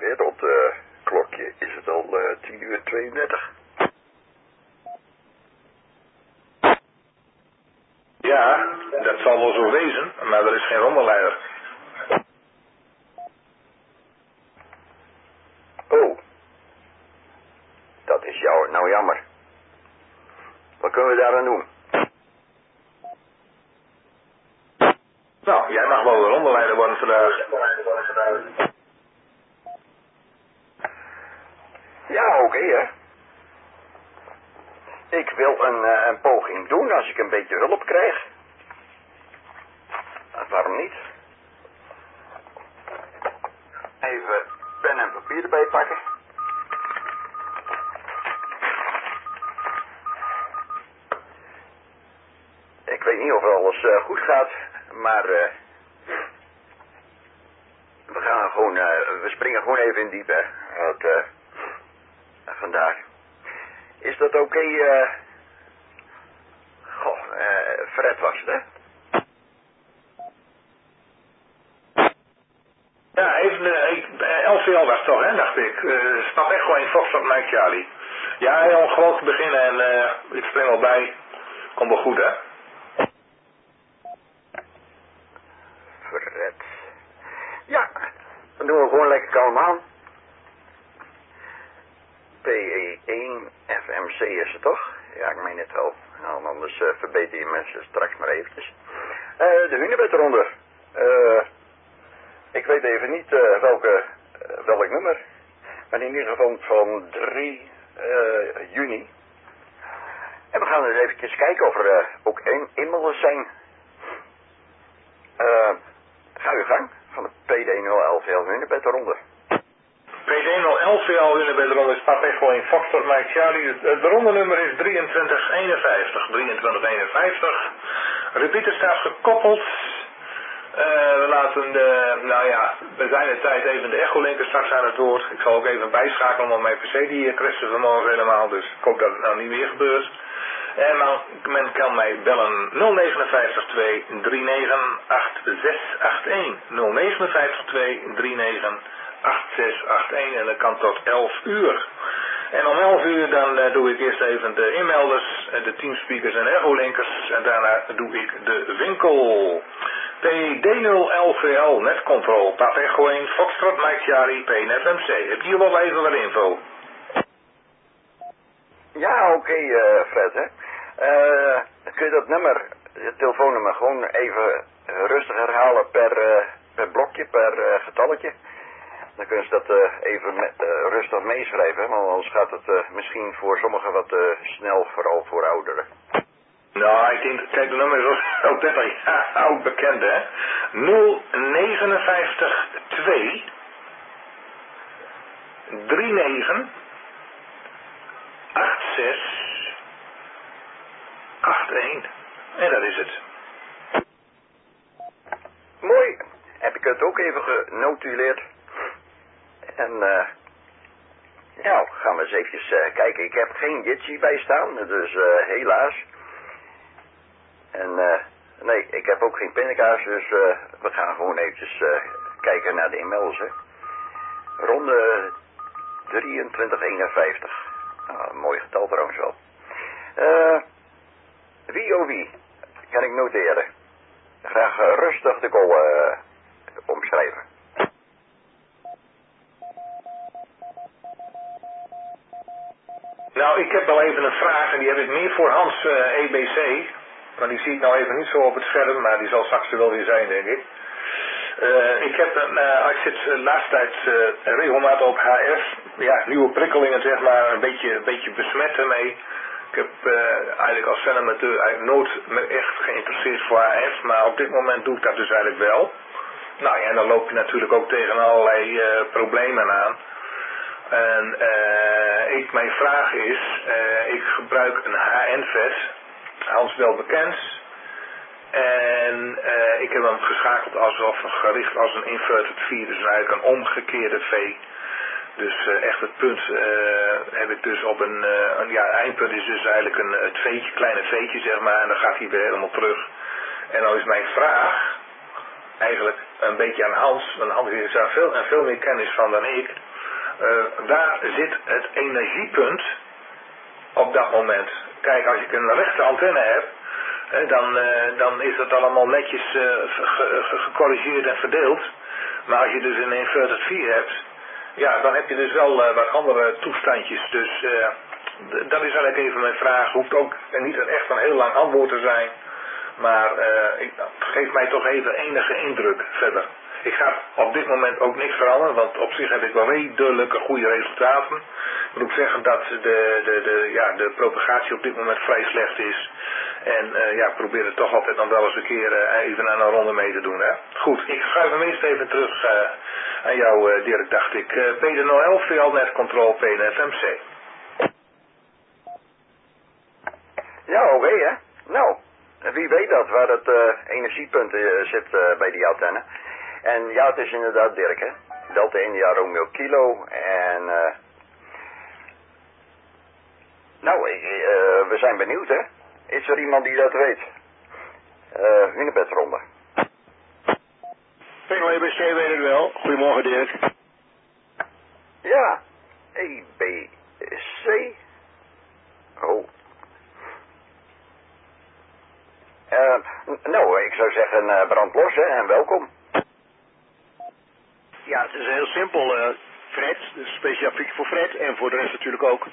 wereldklokje is het al 10:32. Ja, dat zal wel zo wezen, maar er is geen rommelleider. Oh, dat is nou jammer. Wat kunnen we daaraan doen? Nou, jij mag wel de rommelleider worden vandaag. Ja, oké, hè. Ik wil een poging doen als ik een beetje hulp krijg. Waarom niet? Even pen en papier erbij pakken. Ik weet niet of alles goed gaat, maar we springen gewoon even in diep, hè. Vandaar. Is dat oké? Fred was het, hè? Ja, even LVL was toch, hè, dacht ik. Stap echt gewoon in Foxtrot Mike Charlie. Ja, om gewoon te beginnen en ik spring al bij. Komt wel goed, hè? Fred. Ja, dan doen we gewoon lekker kalm aan. PE1 FMC is het toch? Ja, ik meen het wel. Nou, anders verbeter je mensen straks maar eventjes. De Hunebed eronder. Ik weet even niet welk nummer. Maar in ieder geval van 3 juni. En we gaan eens eventjes kijken of er ook inmiddels zijn. Ga uw gang van de PD0LVL Hunebed eronder. PD0LVL Hunebed eronder staat echt gewoon in Foxtrot Mike Charlie. Het rondennummer is 2351. 2351. Repeater staat gekoppeld. We laten we zijn de tijd even de echolinker straks aan het woord. Ik zal ook even bijschakelen, want mijn PC die crashte vanmorgen helemaal, dus ik hoop dat het nou niet meer gebeurt. En men kan mij bellen 059 239 8681. 059 239 8681 en dat kan tot 11 uur. En om 11 uur dan doe ik eerst even de inmelders, de teamspeakers en echolinkers en daarna doe ik de winkel. PD0LVL Netcontrol, Pap Echo 1, Foxtrot Mike Charlie, PNFMC. Heb je hier wel even wat info? Ja, oké, Fred, hè. Kun je dat nummer, het telefoonnummer, gewoon even rustig herhalen per blokje, per getalletje? Dan kunnen ze dat even rustig meeschrijven, want anders gaat het misschien voor sommigen wat snel, vooral voor ouderen. Nou, ik denk, kijk, de nummer is ook 30 jaar oud bekend, hè. 059 2 39 86 81. En dat is het. Mooi. Heb ik het ook even genotuleerd. En nou, gaan we eens eventjes kijken. Ik heb geen Jitsi bij staan, dus helaas. En nee, ik heb ook geen pindakaas, dus we gaan gewoon eventjes kijken naar de inmelders, hè. Ronde 2351. Een mooi getal trouwens wel. Wie kan ik noteren. Graag rustig de goal omschrijven. Nou, ik heb wel even een vraag en die heb ik meer voor Hans EBC. Maar die zie ik nou even niet zo op het scherm, maar die zal straks er wel weer zijn, denk ik. Ik heb ik zit de laatste tijd regelmatig op HF. Ja, nieuwe prikkelingen zeg maar, een beetje besmet ermee. Ik heb eigenlijk als fan-amateur eigenlijk nooit me echt geïnteresseerd voor HF, maar op dit moment doe ik dat dus eigenlijk wel. Nou ja, en dan loop je natuurlijk ook tegen allerlei problemen aan. En mijn vraag is, ik gebruik een HN-vet, Hans wel bekend. En ik heb hem geschakeld gericht als een inverted V, dus eigenlijk een omgekeerde V. Dus echt het punt heb ik dus op een eindpunt is dus eigenlijk het veetje, kleine veetje zeg maar, en dan gaat hij weer helemaal terug. En dan is mijn vraag eigenlijk een beetje aan Hans, want Hans heeft daar veel meer kennis van dan ik. Waar zit het energiepunt op dat moment? Kijk, als ik een rechte antenne heb, dan is dat allemaal netjes gecorrigeerd en verdeeld. Maar als je dus een inverted V hebt, ja, dan heb je dus wel wat andere toestandjes. Dus dat is eigenlijk even mijn vraag. Hoeft ook niet echt een heel lang antwoord te zijn. Maar het geeft mij toch even enige indruk verder. Ik ga op dit moment ook niks veranderen, want op zich heb ik wel redelijke goede resultaten. Ik moet ook zeggen dat de propagatie op dit moment vrij slecht is. En ik probeer het toch altijd nog wel eens een keer even aan een ronde mee te doen. Hè? Goed, ik schuif hem eerst even terug aan jou, Dirk, dacht ik. PD011, VL Control, PNFMC. Ja, oké, hè. Nou, wie weet dat, waar het energiepunt zit bij die antenne. En ja, het is inderdaad Dirk, hè. Delta India Romeo Kilo. En we zijn benieuwd, hè. Is er iemand die dat weet? Hunebedronde. PNOEBC weet het wel. Goedemorgen, Dirk. Ja, EBC. Oh. Ik zou zeggen, brand los, hè, en welkom. Ja, het is heel simpel. Fred, dus specifiek voor Fred en voor de rest natuurlijk ook.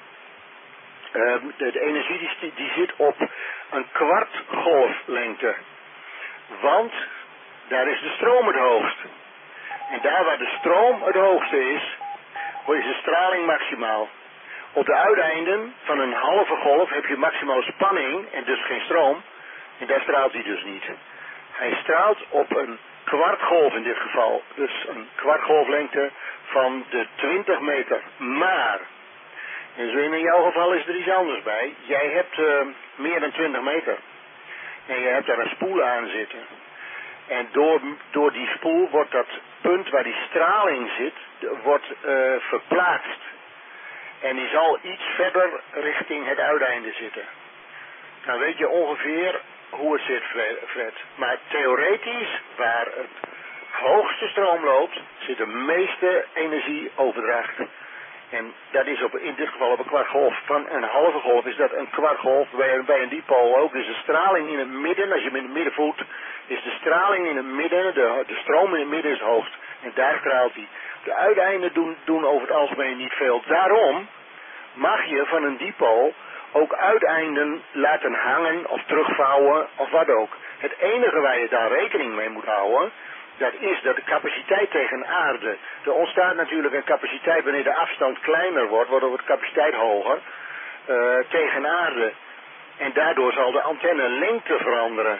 De energie die zit op een kwart golflengte. Want daar is de stroom het hoogst. En daar waar de stroom het hoogste is de straling maximaal. Op de uiteinden van een halve golf heb je maximale spanning en dus geen stroom. En daar straalt hij dus niet. Hij straalt op een kwartgolf in dit geval. Dus een kwartgolflengte van de 20 meter. Maar, en zo in jouw geval is er iets anders bij. Jij hebt meer dan 20 meter. En je hebt daar een spoel aan zitten. En door die spoel wordt dat punt waar die straling zit, wordt verplaatst. En die zal iets verder richting het uiteinde zitten. Dan weet je ongeveer hoe het zit, Fred. Maar theoretisch, waar het hoogste stroom loopt, zit de meeste energieoverdracht. En dat is in dit geval op een kwartgolf. Van een halve golf is dat een kwartgolf, bij een dipool ook. Dus de straling in het midden, als je hem in het midden voelt, is de straling in het midden, de stroom in het midden is het hoogst. En daar straalt hij. De uiteinden doen over het algemeen niet veel. Daarom mag je van een dipool ook uiteinden laten hangen of terugvouwen of wat ook. Het enige waar je daar rekening mee moet houden, dat is dat de capaciteit tegen aarde. Er ontstaat natuurlijk een capaciteit wanneer de afstand kleiner wordt de capaciteit hoger tegen aarde. En daardoor zal de antennelengte veranderen.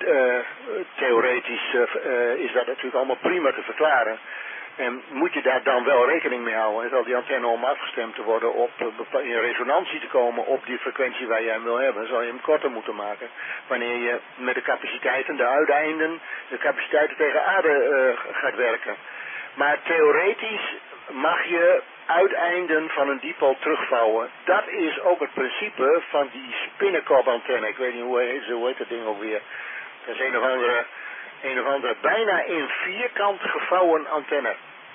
Theoretisch is dat natuurlijk allemaal prima te verklaren. En moet je daar dan wel rekening mee houden. En zal die antenne om afgestemd te worden in resonantie te komen op die frequentie waar jij hem wil hebben, zal je hem korter moeten maken. Wanneer je met de capaciteiten, de uiteinden, de capaciteiten tegen aarde gaat werken. Maar theoretisch mag je uiteinden van een dipool terugvouwen. Dat is ook het principe van die spinnenkopantenne. Ik weet niet hoe heet dat ding ook weer. Dat is een of andere bijna in vierkant gevouwen antenne.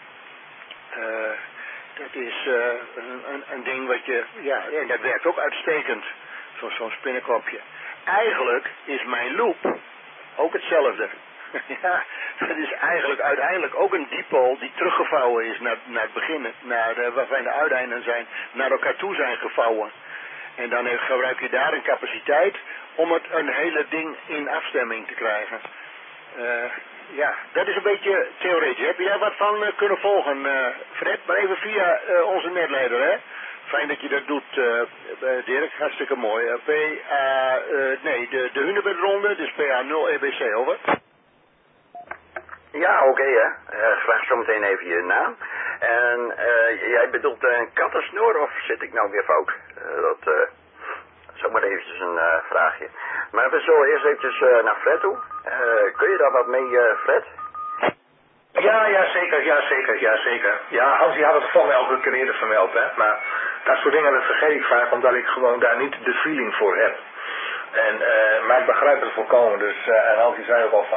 Dat is een ding wat je, ja, en dat werkt ook uitstekend, zo'n spinnenkopje. Eigenlijk is mijn loop ook hetzelfde. Ja, dat is eigenlijk uiteindelijk ook een dipool die teruggevouwen is naar het begin, waarvan de uiteinden naar elkaar toe zijn gevouwen. En dan gebruik je daar een capaciteit om het een hele ding in afstemming te krijgen. Ja, dat is een beetje theoretisch. Heb je daar wat van kunnen volgen, Fred? Maar even via onze netleider, hè? Fijn dat je dat doet, Dirk. Hartstikke mooi. De Hunebedronde, dus PA0 EBC, over. Ja, oké, hè. Graag zometeen even je naam. En jij bedoelt een kattensnoer of zit ik nou weer fout? Dat is ook maar eventjes een vraagje. Maar we zullen eerst eventjes naar Fred toe. Kun je daar wat mee, Fred? Ja, zeker. Ja, Hans, die had het voor mij al een keer eerder vermeld, hè. Maar dat soort dingen dat vergeet ik vaak, omdat ik gewoon daar niet de feeling voor heb. Maar ik begrijp het volkomen. Dus, en Hans die zei ook al van,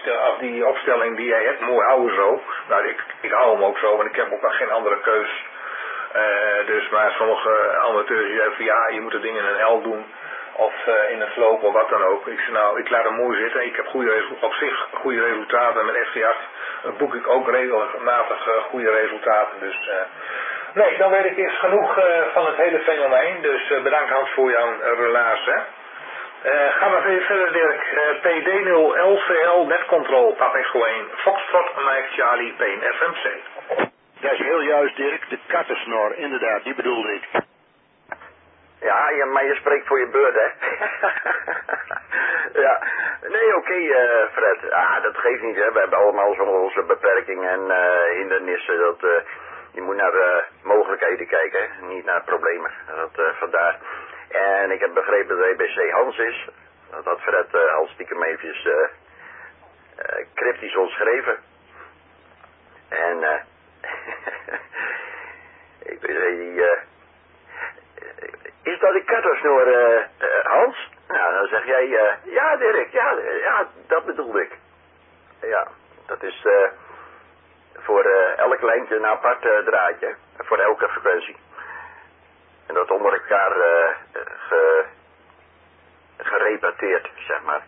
die opstelling die jij hebt, mooi houden zo. Nou, ik hou hem ook zo, want ik heb ook nog geen andere keus Dus maar sommige amateurs die zeggen van ja, je moet het ding in een L doen. Of in het loop of wat dan ook. Ik zeg nou, ik laat hem mooi zitten. Ik heb op zich goede resultaten. Met FV8 boek ik ook regelmatig goede resultaten. Dus nee, dan weet ik eerst genoeg van het hele fenomeen. Dus bedankt Hans voor jouw relaas. Gaan we even verder Dirk. PD0LVL netcontrol, Papa Echo 1, Foxtrot, Mike Charlie, Payne FMC. Dat is heel juist Dirk, de kattensnor, inderdaad, die bedoelde ik. Ja, maar je spreekt voor je beurt, hè? Ja, nee, oké, Fred. Ah, dat geeft niet, hè. We hebben allemaal onze beperkingen en hindernissen. Je moet naar mogelijkheden kijken, hè? Niet naar problemen. Vandaar. En ik heb begrepen dat EBC Hans is. Dat had Fred al stiekem eventjes cryptisch ontschreven. En ik weet is dat die kattersnoer, Hans? Nou, dan zeg jij, ja Dirk, ja, dat bedoelde ik. Ja, dat is voor elk lijntje een apart draadje, voor elke frequentie. En dat onder elkaar gerepeteerd, zeg maar.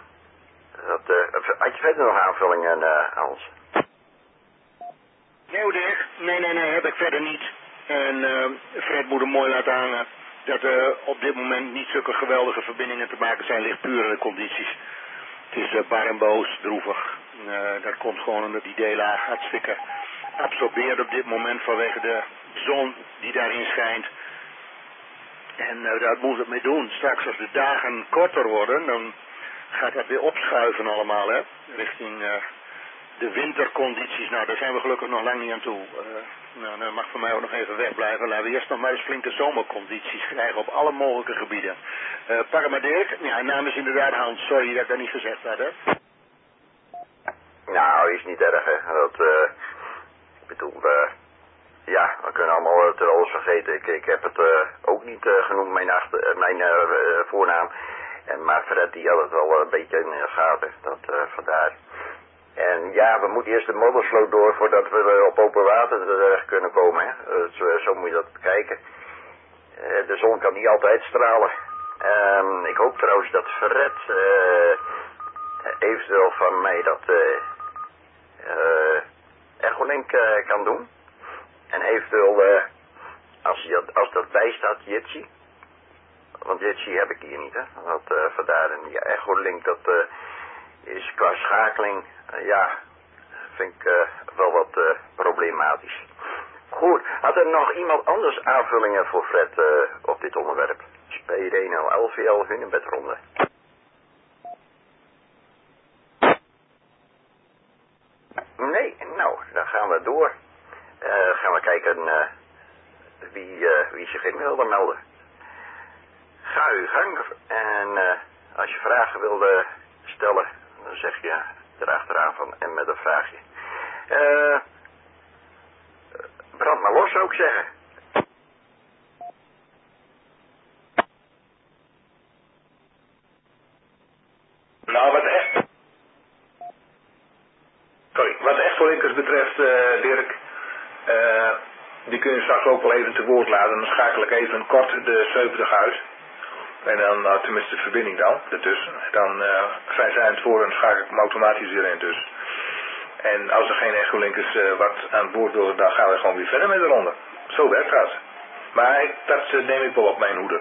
Had je verder nog aanvullingen, Hans? Nee, Dirk, nee, heb ik verder niet. En Fred moet hem mooi laten hangen dat er op dit moment niet zulke geweldige verbindingen te maken zijn, ligt puur in de condities. Het is bar en boos, droevig. Dat komt gewoon omdat die D-laag hartstikke absorbeert op dit moment vanwege de zon die daarin schijnt. En daar moet het mee doen. Straks als de dagen korter worden, dan gaat dat weer opschuiven allemaal, hè. Richting de wintercondities. Nou, daar zijn we gelukkig nog lang niet aan toe. Nou, dat mag voor mij ook nog even wegblijven. Laten we eerst nog maar eens flinke zomercondities krijgen op alle mogelijke gebieden. Pak maar Dirk. Ja, naam is inderdaad Hans. Sorry dat ik dat niet gezegd had, hè. Nou, is niet erg, hè. Ik bedoel, ja, we kunnen allemaal het alles vergeten. Ik heb het ook niet genoemd, mijn voornaam. Maar Fred, die had het wel een beetje in de gaten. Vandaar. En ja, we moeten eerst de moddersloot door voordat we op open water terecht kunnen komen, hè. Zo moet je dat bekijken. De zon kan niet altijd stralen. Ik hoop trouwens dat Fred eventueel van mij dat Echolink kan doen. En eventueel, als dat bijstaat, Jitsi. Want Jitsi heb ik hier niet, hè. Vandaar een Echolink, dat is qua schakeling, ja, vind ik wel wat problematisch. Goed, had er nog iemand anders aanvullingen voor Fred op dit onderwerp? PD0 LVL Hunebedronde. Nee, nou, dan gaan we door. Gaan we kijken wie zich in wilde melden. Ga uw gang en als je vragen wilde stellen, dan zeg je erachteraan van en met een vraagje. Brand maar los, zou ik zeggen. Nou, wat Echolinkers betreft, Dirk, die kun je straks ook wel even te woord laten. Dan schakel ik even kort de 70 uit. En dan, tenminste de verbinding dan, ertussen. Dan zijn zij aan het voor en schakel ik hem automatisch weer in dus. En als er geen Echolinkers wat aan boord willen, dan gaan we gewoon weer verder met de ronde. Zo werkt dat. Maar dat neem ik wel op mijn hoede.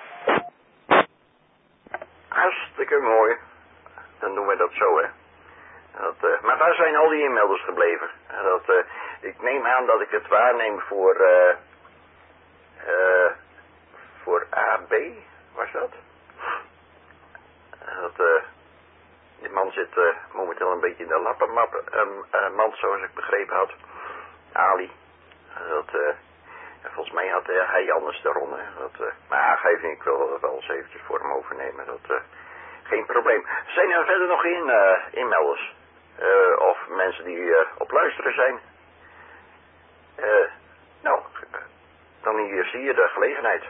Hartstikke mooi. Dan doen we dat zo, hè. Maar waar zijn al die inmelders gebleven? Ik neem aan dat ik het waarneem voor AB, was dat? Die man zit momenteel een beetje in de lappenmand, zoals ik begrepen had. Ali. Volgens mij had hij anders de ronde. Maar geef niet, ik wil dat wel eens eventjes voor hem overnemen. Geen probleem. Zijn er verder nog inmelders? Of mensen die op luisteren zijn? Nou, dan hier zie je de gelegenheid.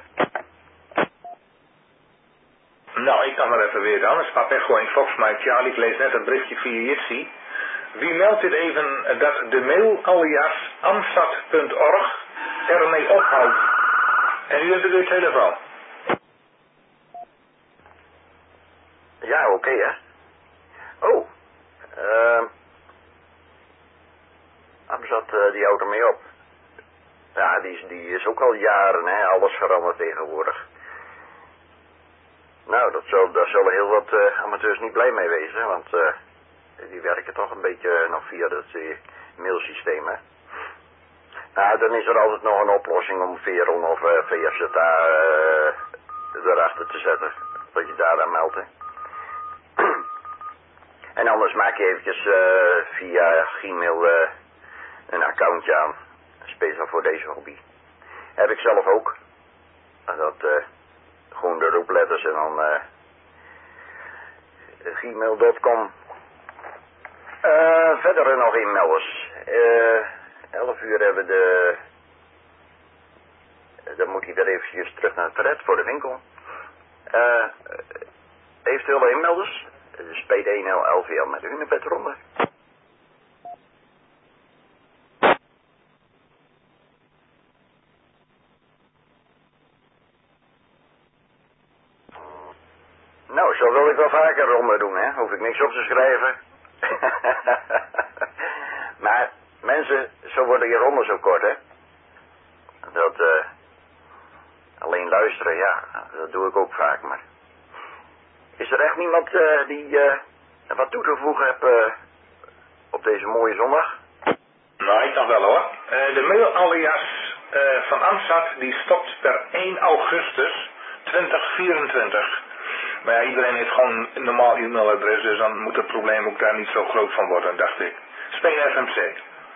Nou, ik kan maar even weer dan. Het staat echt gewoon in Fox Mike Charlie. Ik lees net een berichtje via Jitsi. Wie meldt dit even dat de mail alias ansat.org ermee ophoudt. En u hebt uw telefoon. Ja, oké, hè. Oh, waarom zat die auto mee op? Ja, die is ook al jaren, hè, alles veranderd tegenwoordig. Nou, daar zullen heel wat amateurs niet blij mee wezen, want die werken toch een beetje nog via dat mailsysteem, hè. Nou, dan is er altijd nog een oplossing om Veron of VFZA erachter te zetten, dat je daar aan meldt, hè. En anders maak je eventjes via Gmail een accountje aan, speciaal voor deze hobby. Heb ik zelf ook. Dat gewoon de roepletters en dan gmail.com. Verder nog inmelders. 11 uur hebben we dan moet hij weer eventjes terug naar het red voor de winkel. Eventuele inmelders. Dus PD1L LVL met de hunebedronde. Nou, zo wil ik wel vaker ronde doen, hè. Hoef ik niks op te schrijven. Maar mensen, zo worden je ronden zo kort, hè. Dat, alleen luisteren, ja, dat doe ik ook vaak, maar... Is er echt niemand die wat toe te voegen heeft op deze mooie zondag? Nou, ik kan wel hoor. De mail-alias van Amstad die stopt per 1 augustus 2024. Maar ja, iedereen heeft gewoon een normaal e-mailadres, dus dan moet het probleem ook daar niet zo groot van worden, dacht ik. Speen FMC.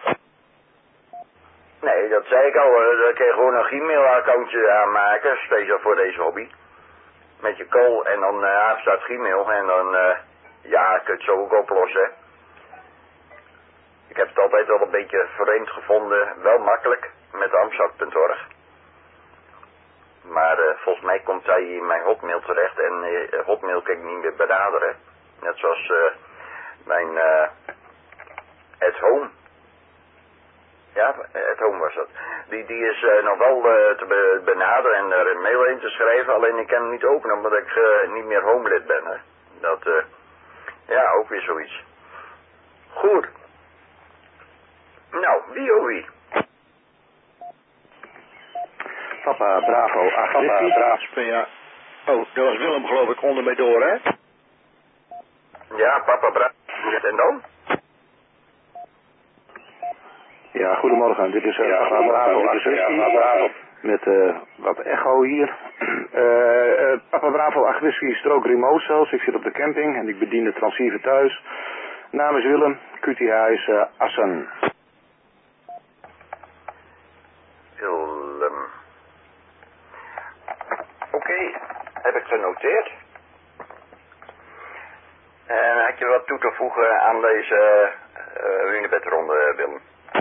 Nee, dat zei ik al. Dan kun je gewoon een Gmail-accountje aanmaken, speciaal voor deze hobby. Met je call en dan staat Gmail en dan, ja, kun je het zo ook oplossen. Ik heb het altijd wel een beetje vreemd gevonden, wel makkelijk, met Amstad.org. Maar volgens mij komt hij in mijn Hotmail terecht en Hotmail kan ik niet meer benaderen. Net zoals mijn @home. Ja, @home was dat. Die is nog wel te benaderen en er een mail in te schrijven, alleen ik kan hem niet openen omdat ik niet meer homelid ben. Hè. Dat, ja, ook weer zoiets. Goed. Nou, wie oh wie? Papa Bravo 8 Ja. Oh, dat was Willem geloof ik onder mij door, hè? Ja, papa Bravo. En dan? Ja, goedemorgen. Dit is Papa Bravo 8 met wat echo hier. Papa Bravo 8 whisky strook remote zelfs. Ik zit op de camping en ik bedien de transceiver thuis. Naam is Willem, QT-huis Assen. Willem. Oké, heb ik genoteerd. En had je wat toe te voegen aan deze hunebedronde, Willem?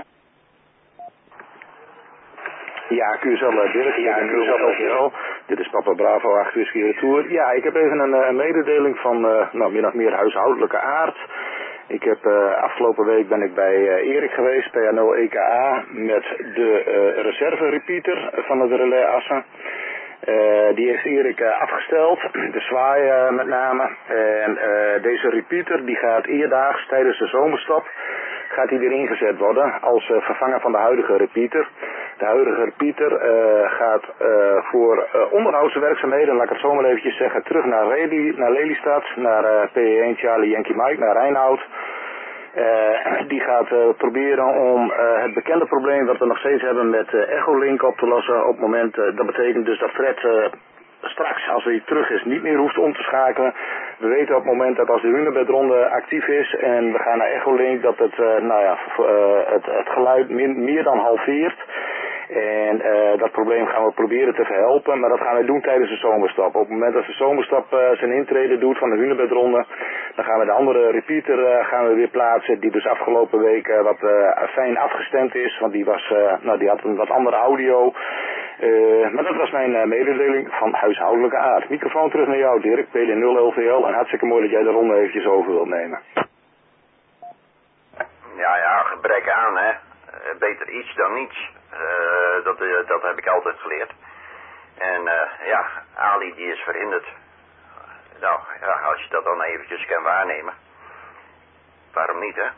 Ja, QSL Dirk, ja, QSL LVL. Dit is Papa Bravo 8 whisky retour. Ja, ik heb even een mededeling van min of meer huishoudelijke aard. Ik heb afgelopen week ben ik bij Erik geweest, PA0 EKA, met de reserve repeater van het relais Assen. Die heeft Erik afgesteld, de zwaai met name. En deze repeater die gaat eerdaags tijdens de zomerstop gaat die weer ingezet worden als vervanger van de huidige repeater. De huidige repeater gaat voor onderhoudswerkzaamheden, laat ik het zo maar eventjes zeggen, terug naar Lelystad, naar PE1 Charlie Yankee Mike, naar Rijnhout. Die gaat proberen om het bekende probleem wat we nog steeds hebben met Echolink op te lossen. Op het moment, dat betekent dus dat Fred straks, als hij terug is, niet meer hoeft om te schakelen. We weten op het moment dat als de hunebedronde actief is en we gaan naar Echolink, dat het, het geluid meer dan halveert. En dat probleem gaan we proberen te verhelpen, maar dat gaan we doen tijdens de zomerstap. Op het moment dat de zomerstap zijn intrede doet van de hunebedronde, dan gaan we de andere repeater gaan we weer plaatsen, die dus afgelopen week wat fijn afgestemd is, want die had een wat andere audio. Maar dat was mijn mededeling van huishoudelijke aard. Microfoon terug naar jou, Dirk, PD0 LVL, en hartstikke mooi dat jij de ronde eventjes over wilt nemen. Ja, gebrek aan, hè. beter iets dan niets. Dat heb ik altijd geleerd. En ja, Ali die is verhinderd. Nou, ja, als je dat dan eventjes kan waarnemen. Waarom niet, hè?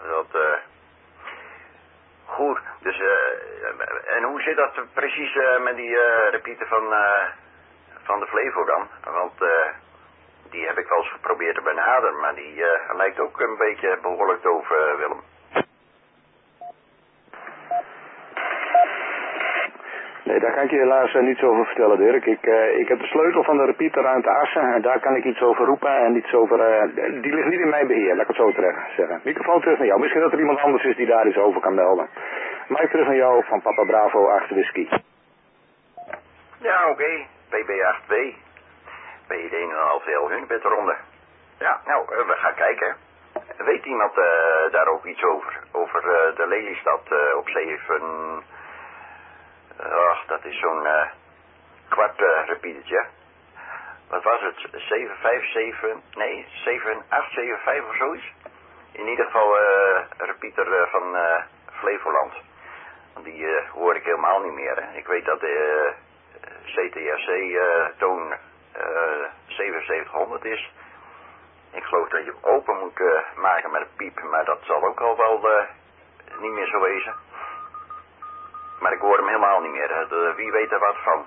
Goed, dus en hoe zit dat precies met die repeater van de Flevo dan? Want die heb ik wel eens geprobeerd te benaderen, maar die lijkt ook een beetje behoorlijk doof, Willem. Nee, daar kan ik je helaas niets over vertellen, Dirk. Ik heb de sleutel van de repeater aan het Assen en daar kan ik iets over roepen en iets over... die ligt niet in mijn beheer, laat ik het zo zeggen. Microfoon terug naar jou. Misschien dat er iemand anders is die daar iets over kan melden. Mike, terug naar jou van Papa Bravo 8 Whisky. Ja, oké. PB8W. PB 1,5 Hunebed ronde. Ja, nou, we gaan kijken. Weet iemand daar ook iets over? Over de Lelystad op 7... Ach, dat is zo'n kwart repeatertje. Wat was het? 7875 of zoiets? In ieder geval een repeater van Flevoland. Want die hoor ik helemaal niet meer. Hè. Ik weet dat de CTRC toon 7700 is. Ik geloof dat je hem open moet maken met een piep. Maar dat zal ook al wel niet meer zo wezen. Maar ik hoor hem helemaal niet meer. Wie weet er wat van?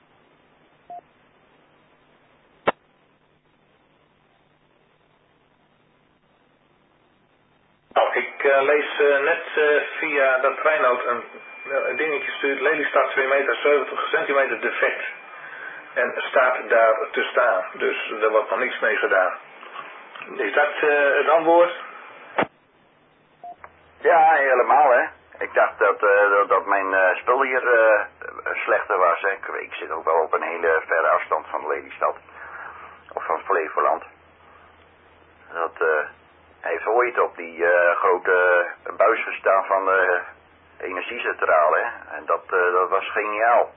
Nou, ik lees net via dat Reinoud een dingetje stuurt. Lelystad 2,70 centimeter defect. En staat daar te staan. Dus er wordt nog niks mee gedaan. Is dat het antwoord? Ja, helemaal hè. Ik dacht dat mijn spul hier slechter was. Hè. Ik zit ook wel op een hele verre afstand van Lelystad. Of van Flevoland. Hij heeft ooit op die grote buis gestaan van de energiecentrale. Hè. En dat was geniaal.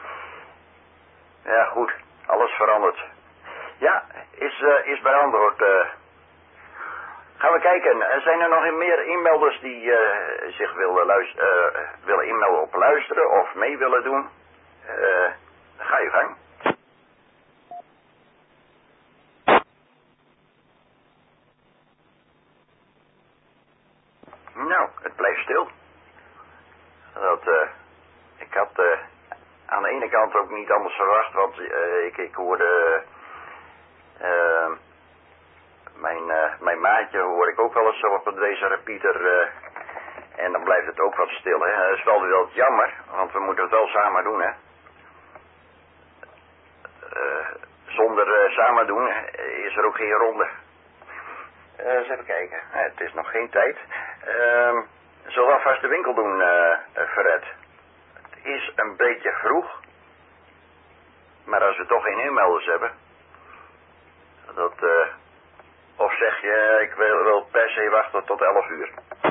Ja goed, alles verandert. Ja, is beantwoord. Gaan we kijken. Zijn er nog meer inmelders die zich willen inmelden op luisteren of mee willen doen? Ga je gang. Nou, het blijft stil. Ik had aan de ene kant ook niet anders verwacht, want ik hoorde... Mijn maatje hoor ik ook wel eens zo op deze repeater en dan blijft het ook wat stil. Hè. Dat is wel jammer, want we moeten het wel samen doen. Hè. Zonder samen doen is er ook geen ronde. Eens even kijken. Het is nog geen tijd. Zullen we alvast de winkel doen, Fred? Het is een beetje vroeg. Maar als we toch geen inmelders hebben... Of zeg je, ik wil per se wachten tot 11 uur?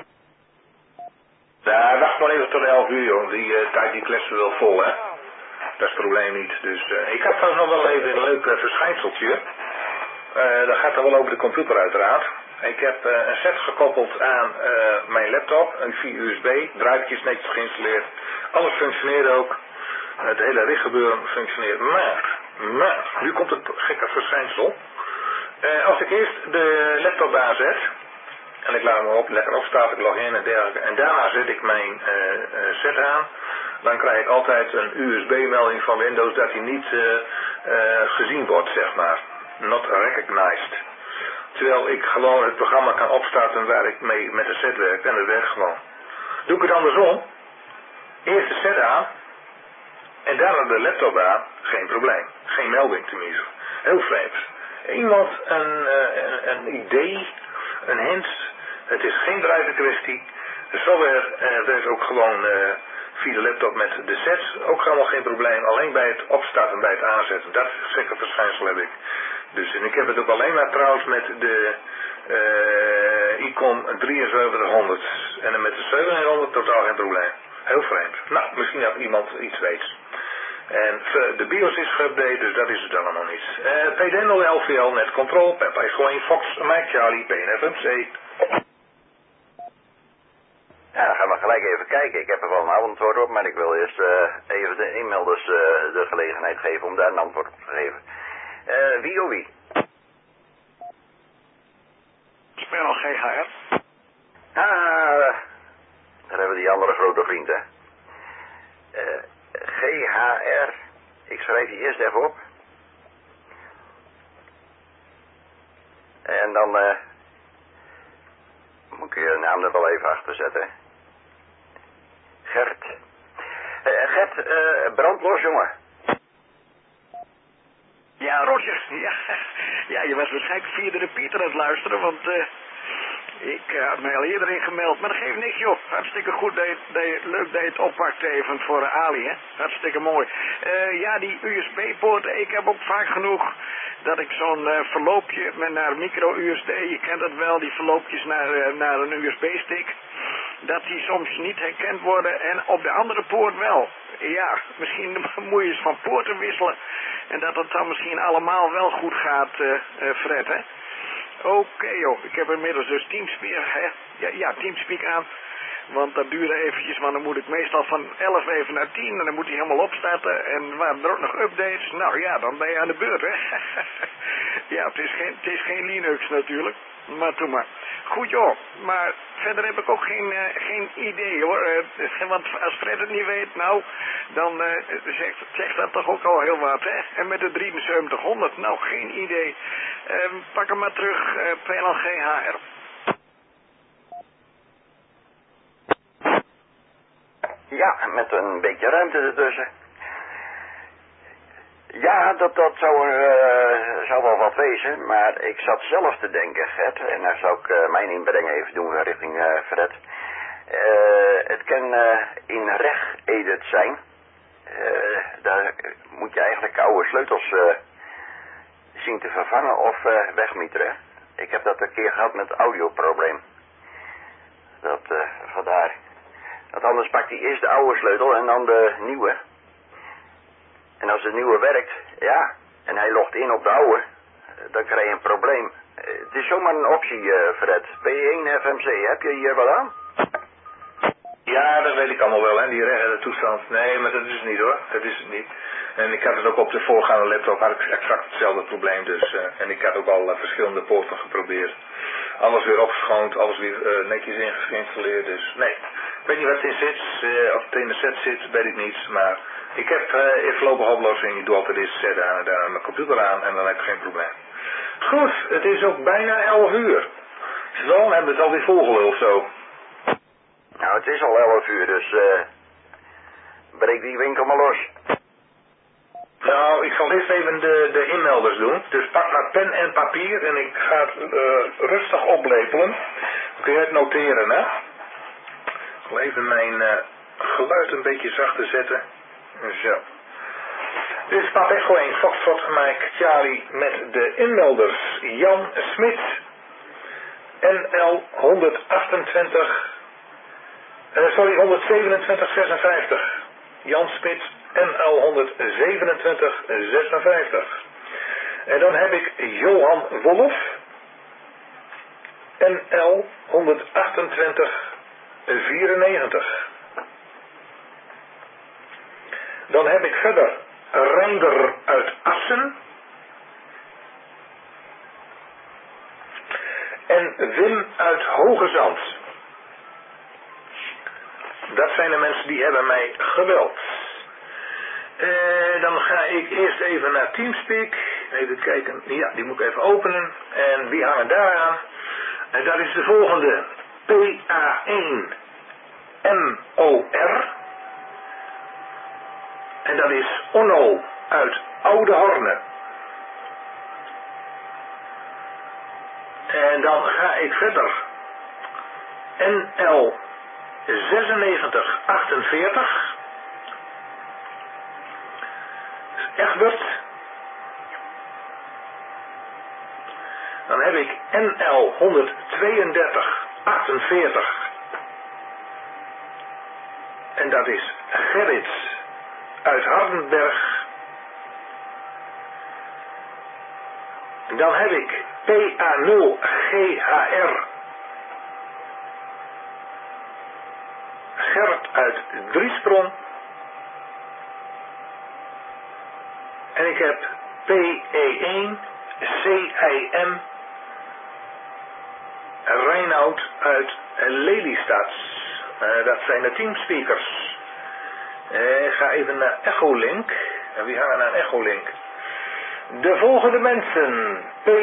Ja, wacht maar even tot 11 uur, joh. Die tijd die kletsen wel vol, hè. Dat is het probleem niet. Dus ik heb trouwens nog wel even een leuk verschijnseltje. Dat gaat dan wel over de computer uiteraard. Ik heb een set gekoppeld aan mijn laptop, een via USB, draadjes netjes geïnstalleerd. Alles functioneert ook. Het hele richtgebeuren functioneert. Maar, nu komt het gekke verschijnsel. Als ik eerst de laptop aanzet, en ik laat hem lekker opstaan, ik log in en dergelijke, en daarna zet ik mijn set aan, dan krijg ik altijd een USB-melding van Windows dat hij niet gezien wordt, zeg maar. Not recognized. Terwijl ik gewoon het programma kan opstarten waar ik mee met de set werk, en dat werkt gewoon. Doe ik het andersom, eerst de set aan, en daarna de laptop aan, geen probleem. Geen melding tenminste. Heel vreemd. Iemand een idee, een hint, het is geen driver kwestie. De software werkt ook gewoon via de laptop met de sets, ook helemaal geen probleem. Alleen bij het opstarten, bij het aanzetten, dat zeker verschijnsel heb ik. Dus en ik heb het ook alleen maar trouwens met de ICOM 7300 en dan met de 700 totaal geen probleem. Heel vreemd. Nou, misschien dat iemand iets weet. En de BIOS is geüpdate, dus dat is het allemaal niet. PD0 LVL, net control, Peppa is gewoon Fox, Mike Charlie, PNFMC. Ja, dan gaan we gelijk. gelijk even kijken. Ik heb er wel een antwoord op, maar ik wil eerst even de inmelders de gelegenheid geven om daar een antwoord op te geven. Wie? Spel GHR. Daar hebben we die andere grote vriend, hè. GHR. Ik schrijf die eerst even op. En dan moet ik je naam er wel even achter zetten. Gert. Gert, brandlos, jongen. Ja, Roger. Ja, je was waarschijnlijk via de repeater aan het luisteren, want ik had mij al eerder ingemeld. Maar dat geeft niks, joh. Hartstikke goed leuk dat je het oppakt even voor Ali, hè. Hartstikke mooi. Ja, die USB-poorten, ik heb ook vaak genoeg dat ik zo'n verloopje naar micro-USB, je kent dat wel, die verloopjes naar een USB-stick, dat die soms niet herkend worden en op de andere poort wel. Ja, misschien moet je eens van poorten wisselen en dat het dan misschien allemaal wel goed gaat, Fred, hè. Oké, joh, ik heb inmiddels dus Teamspeak, hè? Ja, Teamspeak aan. Want dat duurde eventjes, maar dan moet ik meestal van 11 even naar 10 en dan moet hij helemaal opstarten. En waren er ook nog updates? Nou ja, dan ben je aan de beurt, hè. Ja, het is geen Linux natuurlijk, maar doe maar. Goed joh, maar verder heb ik ook geen idee hoor. Want als Fred het niet weet, nou, dan zegt dat toch ook al heel wat, hè. En met de 7300, nou geen idee. Pak hem maar terug, PLG HR. Ja, met een beetje ruimte ertussen. Ja, dat zou wel wat wezen, maar ik zat zelf te denken, Gert, en daar zou ik mijn inbreng even doen richting Fred. Het kan in reg-edit zijn. Daar moet je eigenlijk oude sleutels zien te vervangen of wegmieteren. Ik heb dat een keer gehad met audioprobleem. Vandaar. Want anders pakt hij eerst de oude sleutel en dan de nieuwe. En als de nieuwe werkt, ja, en hij logt in op de oude, dan krijg je een probleem. Het is zomaar een optie, Fred. P1 FMC, heb je hier wat aan? Ja, dat weet ik allemaal wel, hè, die rechte toestand. Nee, maar dat is het niet hoor, dat is het niet. En ik had het ook op de voorgaande laptop, had ik exact hetzelfde probleem dus. En ik had ook al verschillende poorten geprobeerd. Alles weer opgeschoond, alles weer netjes geïnstalleerd, dus nee. Ik weet niet wat erin zit, of het in de set zit, weet ik niet, maar ik heb een voorlopige oplossing. Ik doe altijd eens zetten en daar mijn computer aan en dan heb ik geen probleem. Goed, het is ook bijna 11 uur. Zo, hebben we het alweer volgeluld zo. Nou, het is al 11 uur, dus breek die winkel maar los. Nou, ik zal eerst even de inmelders doen. Dus pak maar pen en papier en ik ga het rustig oplepelen. Dan kun je het noteren, hè. Ik zal even mijn geluid een beetje zachter zetten. Zo. Dit is Pap Echo 1 Foxtrot Mike Charlie met de inmelders. Jan Smit, NL 12756. Jan Smit, NL 12756. En dan heb ik Johan Wolf, NL 12894. Dan heb ik verder Reinder uit Assen. En Wim uit Hogezand. Dat zijn de mensen die hebben mij gebeld. Dan ga ik eerst even naar Teamspeak. Even kijken. Ja, die moet ik even openen. En wie hangen daar aan? En dat is de volgende. PA1MOR. En dat is Onno uit Oude Horne. En dan ga ik verder. NL 9648. Egbert. Dan heb ik NL 13248. En dat is Gerrit uit Hardenberg. En dan heb ik PA0GHR. uit Driesprong. En ik heb PE1 CIM Reinoud uit Lelystad. Dat zijn de teamspeakers. Ik ga even naar Echolink. En wie hangen naar Echolink? De volgende mensen.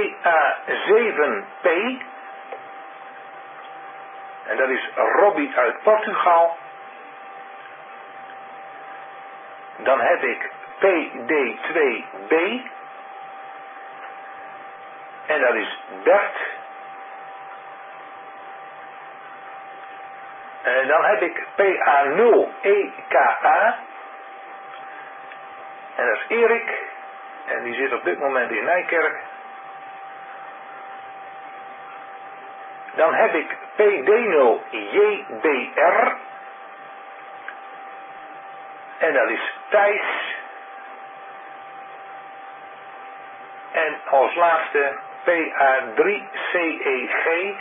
PA7P. En dat is Robbie uit Portugal. Dan heb ik PD2B. En dat is Bert. En dan heb ik PA0EKA. En dat is Erik. En die zit op dit moment in Nijkerk. Dan heb ik PD0JBR. En dat is Thijs. En als laatste PA3CEG.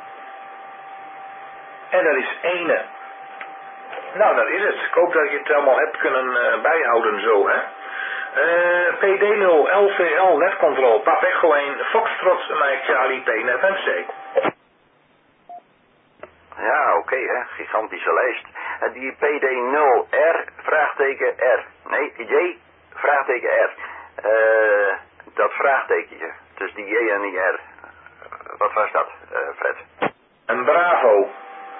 En dat is Ene. Nou, dat is het. Ik hoop dat je het allemaal hebt kunnen bijhouden zo, hè. PD0 LVL netcontrol, Pap Echo 1, Foxtrot, Mike Charlie, PNFMC. Ja, oké, hè. Gigantische lijst. En die PD0R, vraagteken R. Nee, J, vraagteken R. Dat vraagtekentje. Dus die J en die R. Wat was dat, Fred? Een Bravo.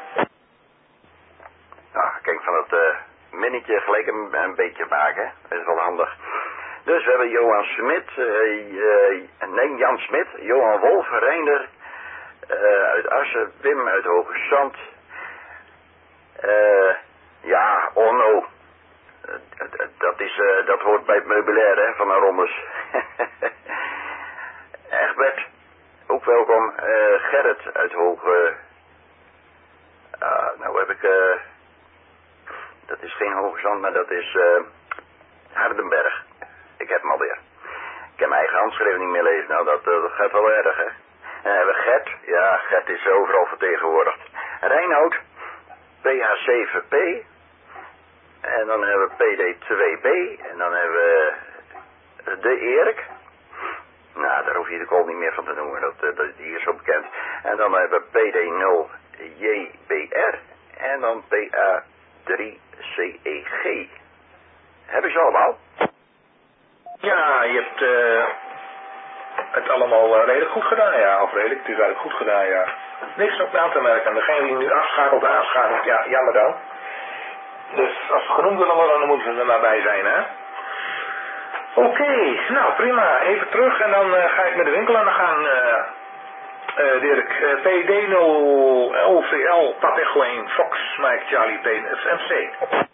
Nou, kijk, van het minnetje gelijk een beetje maken. Dat is wel handig. Dus we hebben Johan Smit, Jan Smit, Johan Wolf, Reinder uit Assen, Wim uit Hoge Zand. Ja, Onno. Dat hoort bij het meubilair, hè, van een rondes. Egbert, ook welkom. Gerrit uit Hoge... nou heb ik... dat is geen Hoge Zand, maar dat is Hardenberg. Ik heb hem alweer. Ik heb mijn eigen handschrift niet meer lezen. Nou, dat gaat wel erg, hè. En dan hebben we Gert. Ja, Gert is overal vertegenwoordigd. Reinoud. PH7P. En dan hebben we PD2B. En dan hebben we de Erik. Nou, daar hoef je de call niet meer van te noemen. Die is zo bekend. En dan hebben we PD0JBR. En dan PA3CEG. Heb ik ze allemaal? Ja, je hebt het allemaal redelijk goed gedaan, ja. Of redelijk, het is eigenlijk goed gedaan, ja. Niks op aan te merken. Degene die nu aanschakelt, ja, jammer dan. Dus als ze genoemd willen worden, dan moeten ze er maar bij zijn, hè. Oké, nou prima. Even terug en dan ga ik met de winkel aan de gang, Dirk. PD0 LVL, Pap Echo 1, Fox, Mike Charlie, PNFMC.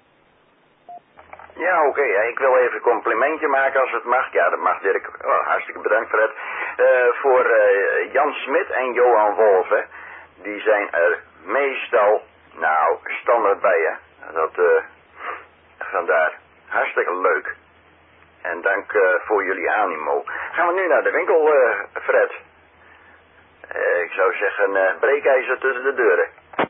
Ja, oké. Ik wil even een complimentje maken als het mag. Ja, dat mag, Dirk. Oh, hartstikke bedankt voor het. Voor Jan Smit en Johan Wolf, hè. Die zijn er meestal, nou, standaard bij, hè. Vandaar. Hartstikke leuk. En dank voor jullie animo. Gaan we nu naar de winkel, Fred. Ik zou zeggen, breekijzer tussen de deuren.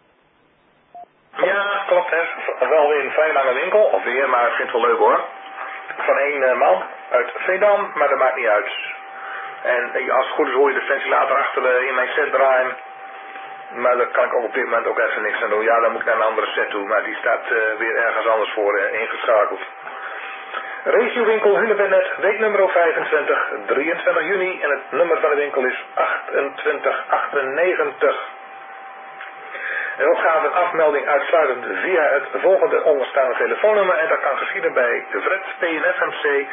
Ja, klopt, hè. Wel weer een vrij lange winkel, of weer, maar ik vind het wel leuk hoor. Van één man uit Veendam, maar dat maakt niet uit. En als het goed is hoor je de ventilator achter in mijn set draaien. Maar daar kan ik ook op dit moment ook even niks aan doen. Ja, dan moet ik naar een andere set toe, maar die staat weer ergens anders voor ingeschakeld. Regiowinkel Hunebednet, weeknummer 25, 23 juni. En het nummer van de winkel is 2898. En opgave afmelding uitsluitend via het volgende onderstaande telefoonnummer. En dat kan geschieden bij Fred PNFMC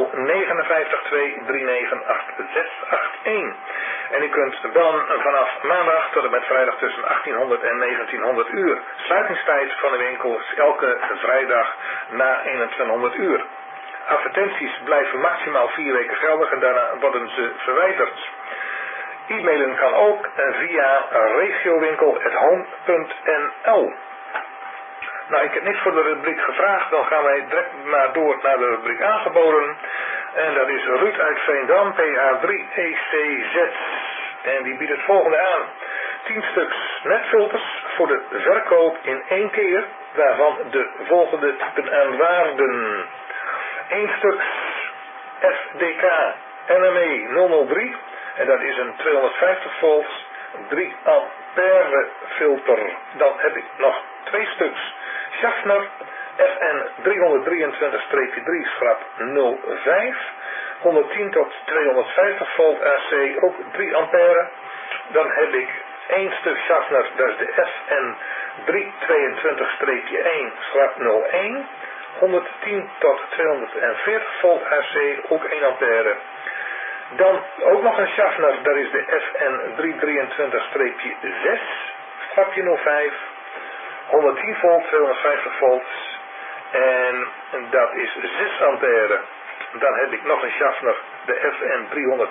05923988681. En u kunt bellen vanaf maandag tot en met vrijdag tussen 1800 en 1900 uur. Sluitingstijd van de winkel is elke vrijdag na 2100 uur. Advertenties blijven maximaal 4 weken geldig en daarna worden ze verwijderd. E-mailen kan ook via regiowinkel@home.nl. Nou, ik heb niks voor de rubriek gevraagd, dan gaan wij direct maar door naar de rubriek aangeboden. En dat is Ruud uit Veendam, PA3ECZ. En die biedt het volgende aan. 10 stuks netfilters voor de verkoop in 1 keer, waarvan de volgende typen en waarden. 1 stuk FDK NME 003 en dat is een 250 volts 3 ampère filter. Dan heb ik nog 2 stuks Schaffner FN 323-3 schrap 05 110 tot 250 volt AC, ook 3 ampère. Dan heb ik 1 stuk Schaffner, dat is de FN 322-1 schrap 01 110 tot 240 volt AC, ook 1 ampère. Dan ook nog een Schaffner, dat is de FN 323-6 schrapje 05 110 volt, 250 volts en dat is 6 ampère. Dan heb ik nog een Schaffner, de FN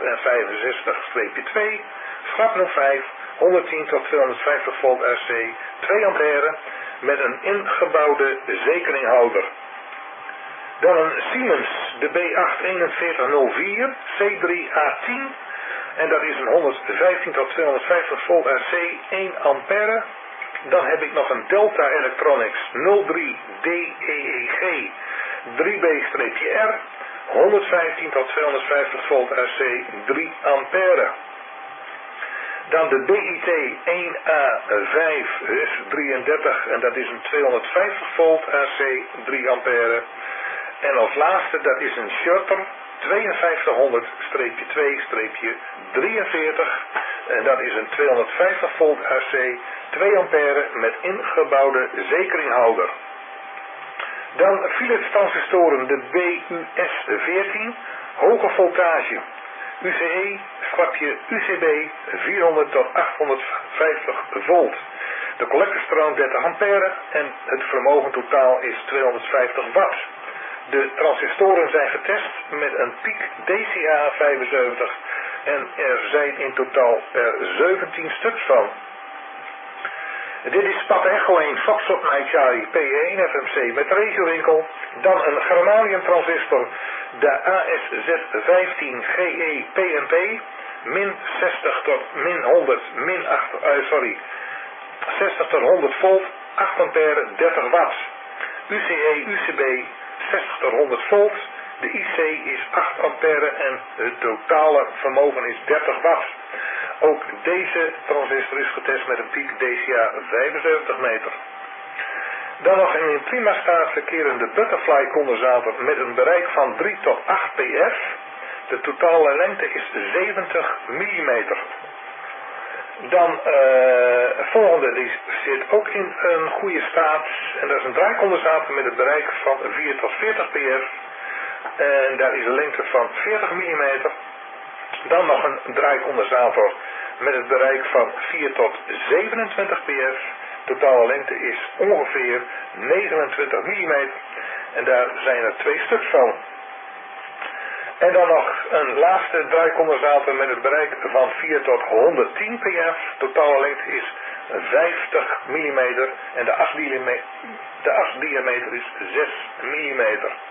365-2 schrap 05 110 tot 250 volt AC, 2 ampère met een ingebouwde zekeninghouder. Dan een Siemens, de B84104 C3A10 en dat is een 115 tot 250 volt AC, 1 ampère. Dan heb ik nog een Delta Electronics 03 DEEG 3B-R 115 tot 250 volt AC, 3 ampère. Dan de BIT 1A5-33 en dat is een 250 volt AC, 3 ampère. En als laatste dat is een Schutter 5200-2-43 en dat is een 250 volt AC, 2 ampère met ingebouwde zekeninghouder. Dan Philips transistoren, de BUS14, hoge voltage, UCE, schrapje UCB, 400 tot 850 volt. De collectorstroom 30 ampère en het vermogen totaal is 250 watt. De transistoren zijn getest met een piek DCA 75 en er zijn in totaal 17 stuks van. Dit is Papa Echo 1 Foxtrot Mike Charlie P1 FMC met regiowinkel. Dan een germanium transistor, de ASZ15 GE PNP, min 60 tot min 100, 60 tot 100 volt, 8 ampère, 30 watt. UCE, UCB, 60 tot 100 volt. De IC is 8 ampère en het totale vermogen is 30 watt. Ook deze transistor is getest met een piek DCA 75 meter. Dan nog een in prima staat verkerende butterfly condensator met een bereik van 3 tot 8 pf. De totale lengte is 70 mm. Dan volgende, die zit ook in een goede staat. En dat is een draaicondensator met een bereik van 4 tot 40 pf. En daar is een lengte van 40 mm. Dan nog een draaicondensator met het bereik van 4 tot 27 pf. Totale lengte is ongeveer 29 mm. En daar zijn er 2 stuks van. En dan nog een laatste draaicondensator met het bereik van 4 tot 110 pf. Totale lengte is 50 mm. En de asdiameter is 6 mm.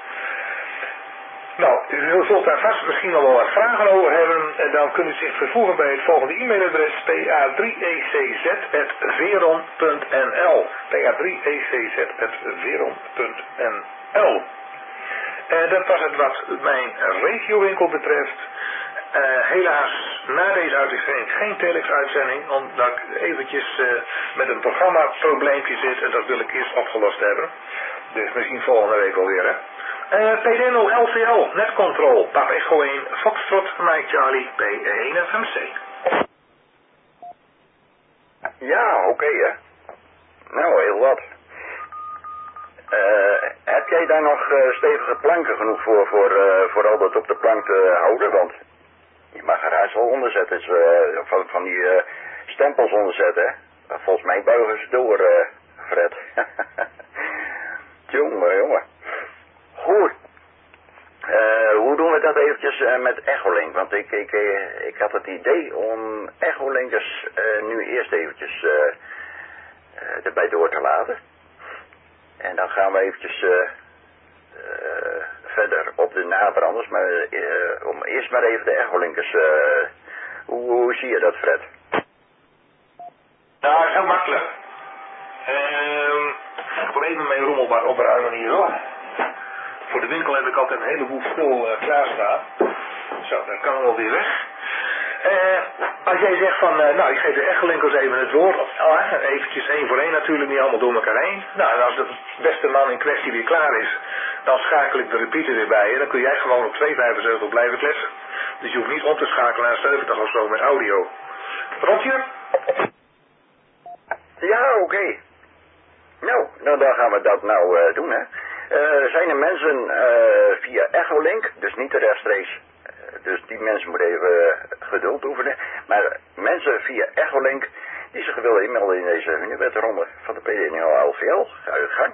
Nou, u zult daar vast misschien nog wel wat vragen over hebben en dan kunt u zich vervoegen bij het volgende e-mailadres pa3ecz@veron.nl pa3ecz@veron.nl. En dat was het wat mijn regiowinkel betreft. Helaas, na deze uitzending geen telex-uitzending, omdat ik eventjes met een programmaprobleempje zit en dat wil ik eerst opgelost hebben. Dus misschien volgende week alweer, hè. PD0 LCL, netcontrol, Papa Echo 1, Foxtrot, Mike Charlie, P1 FMC. Ja, oké, hè. Nou, heel wat. Heb jij daar nog stevige planken genoeg voor al dat op de plank te houden? Want je mag er haast wel onder zetten, van die stempels onder zetten, hè. Volgens mij buigen ze door, Fred. Jongen. Goed. Hoe doen we dat eventjes met Echolink? Want ik had het idee om Echolinkers nu eerst eventjes erbij door te laten. En dan gaan we eventjes verder op de nabranders. Maar om eerst maar even de Echolinkers. Hoe zie je dat, Fred? Nou, dat is heel makkelijk. Ik wil even mijn rommelbak opruimen hier hoor. Voor de winkel heb ik altijd een heleboel spul klaarstaan. Zo, dan kan het wel weer weg. Als jij zegt van, nou ik geef de Echelinkers even het woord, of eventjes 1 voor 1 natuurlijk, niet allemaal door elkaar heen. Nou, en als de beste man in kwestie weer klaar is, dan schakel ik de repeater weer bij en dan kun jij gewoon op 275 blijven kletsen. Dus je hoeft niet om te schakelen naar 70 of zo met audio. Rotje? Ja, oké. Nou, dan gaan we dat nou doen, hè. Zijn er mensen via Echolink, dus niet rechtstreeks, dus die mensen moeten even geduld oefenen, maar mensen via Echolink die zich willen inmelden in deze Hunebedronde van de PDNL LVL, ga je gang.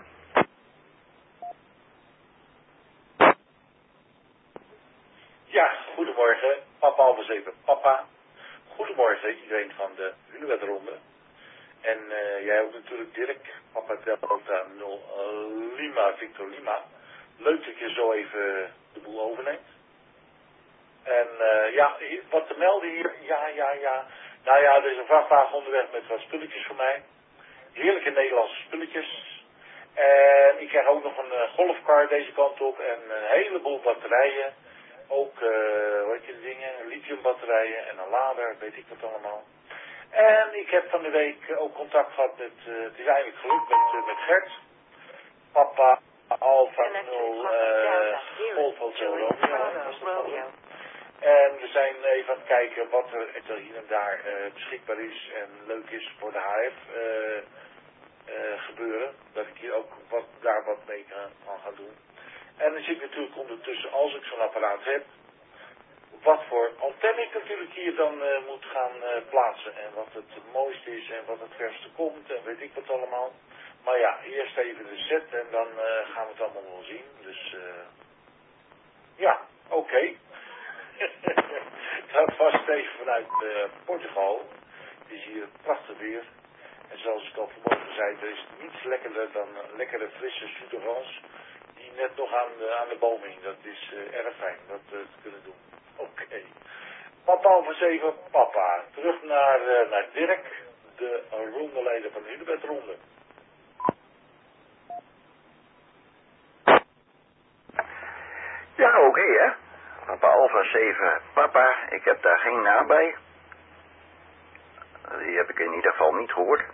Ja, goedemorgen, papa Alpha 7, papa. Goedemorgen iedereen van de Hunebedronde. En jij ook natuurlijk Dirk, papa Delta 0 Lima, Victor Lima. Leuk dat je zo even de boel overneemt. En ja, wat te melden hier, ja. Nou ja, er is een vrachtwagen onderweg met wat spulletjes voor mij. Heerlijke Nederlandse spulletjes. En ik krijg ook nog een golfcar deze kant op en een heleboel batterijen. Ook, wat je dingen, lithiumbatterijen en een lader, weet ik wat allemaal. En ik heb van de week ook contact gehad met, het is eigenlijk gelukt met Gert. Papa Alpha 0 Golf Hotel Romeo. En we zijn even aan het kijken wat er hier en daar beschikbaar is en leuk is voor de HF gebeuren. Dat ik hier ook daar wat mee kan gaan doen. En dan zit ik natuurlijk ondertussen, als ik zo'n apparaat heb, wat voor antenne ik natuurlijk hier dan moet gaan plaatsen. En wat het mooiste is en wat het verste komt en weet ik wat allemaal. Maar ja, eerst even de set en dan gaan we het allemaal wel zien. Dus ja, oké. Dat was Steven vanuit Portugal. Het is hier prachtig weer. En zoals ik al vanmorgen zei, er is niets lekkerder dan lekkere frisse Suderans die net nog aan de boom hing. Dat is erg fijn dat te kunnen doen. Oké. Papa Alpha 7, papa. Terug naar Dirk, de rondeleider van de Hunebedronde. Ja, oké, hè. Papa Alpha 7, papa, ik heb daar geen naam bij. Die heb ik in ieder geval niet gehoord.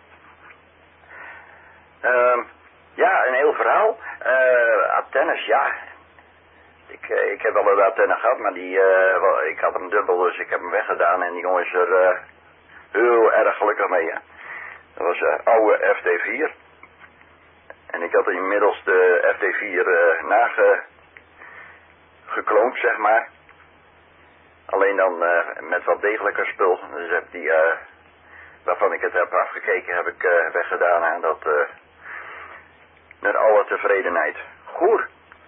Ja, een heel verhaal. Antennes, ja. Ik heb wel een antenne gehad, maar ik had hem dubbel, dus ik heb hem weggedaan en die jongen is er heel erg gelukkig mee. Hè. Dat was een oude FT4. En ik had inmiddels de FT4 gekloond, zeg maar. Alleen dan met wat degelijker spul. Dus heb die, waarvan ik het heb afgekeken, heb ik weggedaan en dat met alle tevredenheid. Goed.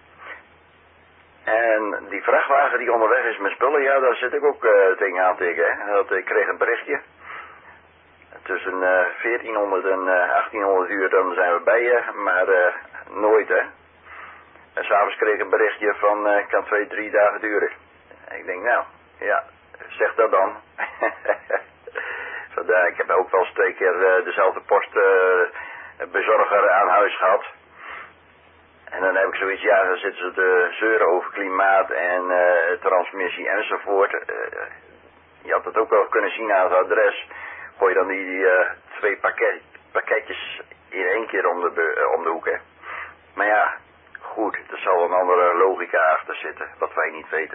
En die vrachtwagen die onderweg is met spullen, ja, daar zit ik ook tegen aan tikken. Ik kreeg een berichtje. Tussen 1400 en 1800 uur dan zijn we bij je, maar nooit, hè. En s'avonds kreeg ik een berichtje van, kan 2-3 dagen duren. En ik denk, nou, ja, zeg dat dan. Vandaar, ik heb ook wel eens 2 keer dezelfde postbezorger aan huis gehad. En dan heb ik zoiets, ja, dan zitten ze te zeuren over klimaat en transmissie enzovoort. Je had het ook wel kunnen zien aan het adres. Gooi je dan die 2 pakketjes in 1 keer om de hoek, hè. Maar ja, goed, er zal een andere logica achter zitten, wat wij niet weten.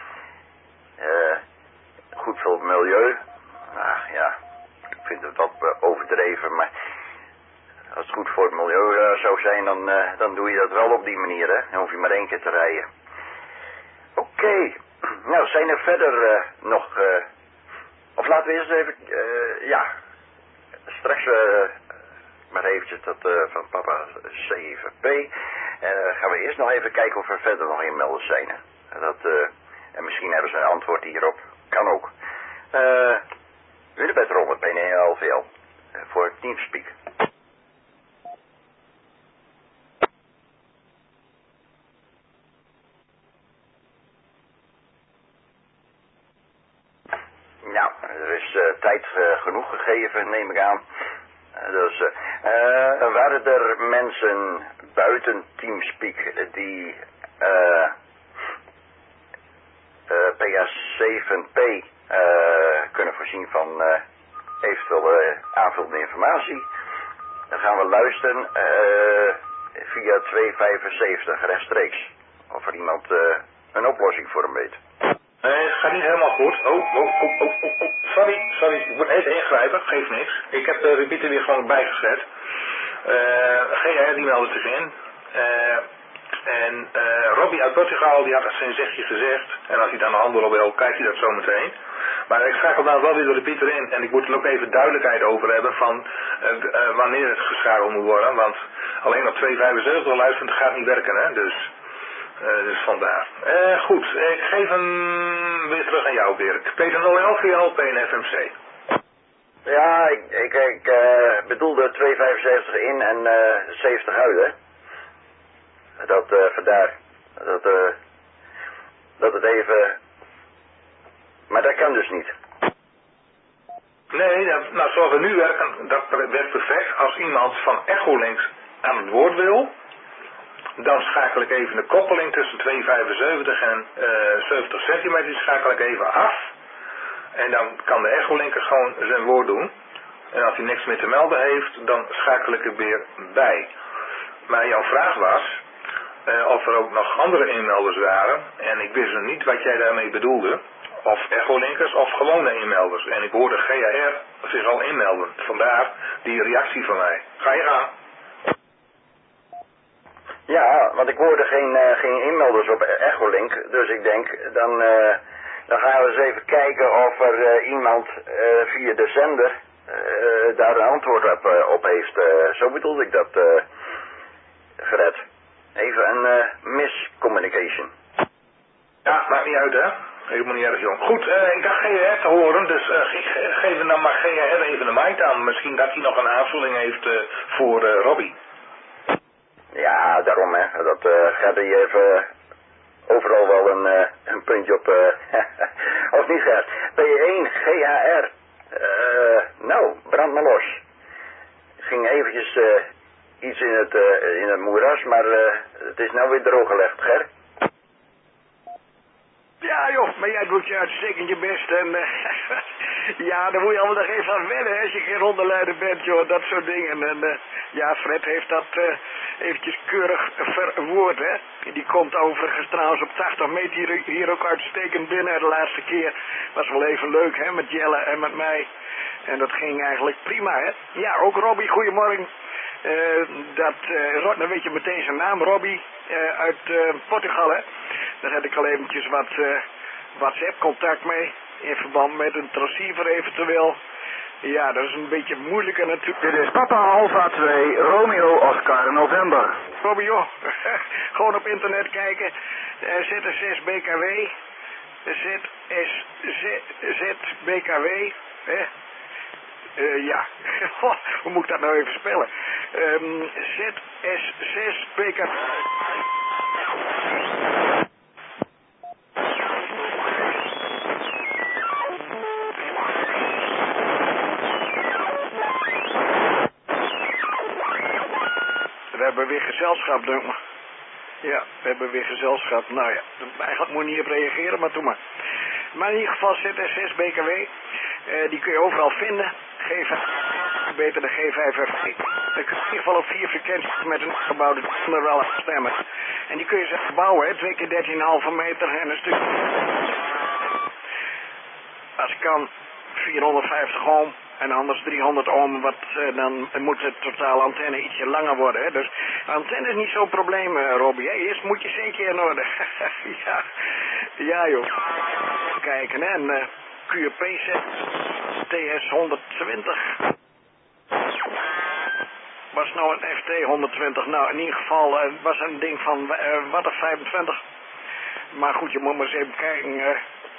Goed voor het milieu. Nou ja, ik vind het wat overdreven, maar als het goed voor het milieu zou zijn, dan doe je dat wel op die manier, hè. Dan hoef je maar 1 keer te rijden. Oké. Nou, zijn er verder nog... of laten we eerst even... ja, straks maar eventjes dat van papa 7P. Gaan we eerst nog even kijken of er verder nog inmelders zijn, hè. En misschien hebben ze een antwoord hierop. Kan ook. Hunebedronde, PNL LVL. Voor Teamspeak. Nou, er is tijd genoeg gegeven, neem ik aan. Dus waren er mensen buiten TeamSpeak die PA7P kunnen voorzien van eventueel aanvullende informatie? Dan gaan we luisteren via 275 rechtstreeks. Of er iemand een oplossing voor hem weet. Nee, het gaat niet helemaal goed. Sorry. Ik moet even ingrijpen. Geeft niks. Ik heb de repeater weer gewoon bijgezet. GR die meldde zich in. En Robbie uit Portugal die had zijn zegje gezegd. En als hij dan een handel wil, kijkt hij dat zo meteen. Maar ik schakel dan wel weer de repeater in. En ik moet er ook even duidelijkheid over hebben van wanneer het geschakeld moet worden. Want alleen op 275 luisteren gaat niet werken, hè. Dus vandaar. Goed, ik geef hem weer terug aan jou, Dirk. Peter 011 VLP en FMC. Ja, ik bedoelde 275 in en 70 uit, hè. Dat vandaar. Dat het even... Maar dat kan dus niet. Nee, nou zoals we nu werken, dat werkt perfect. Als iemand van Echolinks aan het woord wil, dan schakel ik even de koppeling tussen 275 en 70 centimeter, schakel ik even af. En dan kan de Echolinker gewoon zijn woord doen. En als hij niks meer te melden heeft, dan schakel ik er weer bij. Maar jouw vraag was of er ook nog andere inmelders waren. En ik wist nog niet wat jij daarmee bedoelde. Of echolinkers of gewone inmelders. En ik hoorde GHR zich al inmelden. Vandaar die reactie van mij. Ga je gang. Ja, want ik hoorde geen inmelders op Echolink. Dus ik denk, dan gaan we eens even kijken of er iemand via de zender daar een antwoord op heeft. Zo bedoelde ik dat, Fred. Even een miscommunication. Ja, maakt niet uit, hè. Helemaal niet erg, jong. Goed, ik dacht GHR te horen, dus geef dan maar GHR even de mic aan. Misschien dat hij nog een aanvulling heeft voor Robbie. Ja, daarom, hè. Dat gaat hij even overal wel een puntje op... of niet, Gert? P1, GHR. Nou, brand maar los. Het ging eventjes iets in het moeras, maar het is nou weer drooggelegd, Gert. Ja joh, maar jij doet je uitstekend je best en ja, daar moet je allemaal nog even aan wennen als je geen rondeleider bent joh, dat soort dingen. En ja, Fred heeft dat eventjes keurig verwoord hè. Die komt overigens trouwens op 80 meter hier ook uitstekend binnen de laatste keer. Was wel even leuk hè, met Jelle en met mij. En dat ging eigenlijk prima hè. Ja, ook Robbie, goedemorgen. Dan weet je meteen zijn naam, Robbie, uit Portugal hè. Daar heb ik al eventjes wat WhatsApp contact mee, in verband met een transceiver eventueel. Ja, dat is een beetje moeilijker natuurlijk. Dit is Papa Alpha 2, Romeo Oscar November. Robbie joh, gewoon op internet kijken, ZS6 BKW, ZBKW, hè. Ja, hoe moet ik dat nou even spellen? ZS6 BKW. We hebben weer gezelschap, denk ik. Ja, we hebben weer gezelschap. Nou ja, eigenlijk moet je niet op reageren, maar doe maar. Maar in ieder geval ZS6 BKW, die kun je overal vinden. Beter de G5F. Dan kun je in ieder geval op 4 frequenties met een gebouwde wel stemmen. En die kun je zelf bouwen, hè, 2 keer 13,5 meter en een stuk. Als kan 450 ohm en anders 300 ohm, dan moet de totale antenne ietsje langer worden. Hè. Dus de antenne is niet zo'n probleem, Robbie. Hè. Eerst moet je zeker in orde. Ja joh. Kijken hè. En QRP set TS 120. Was nou een FT 120. Nou in ieder geval was een ding van wat een 25. Maar goed, je moet maar eens even kijken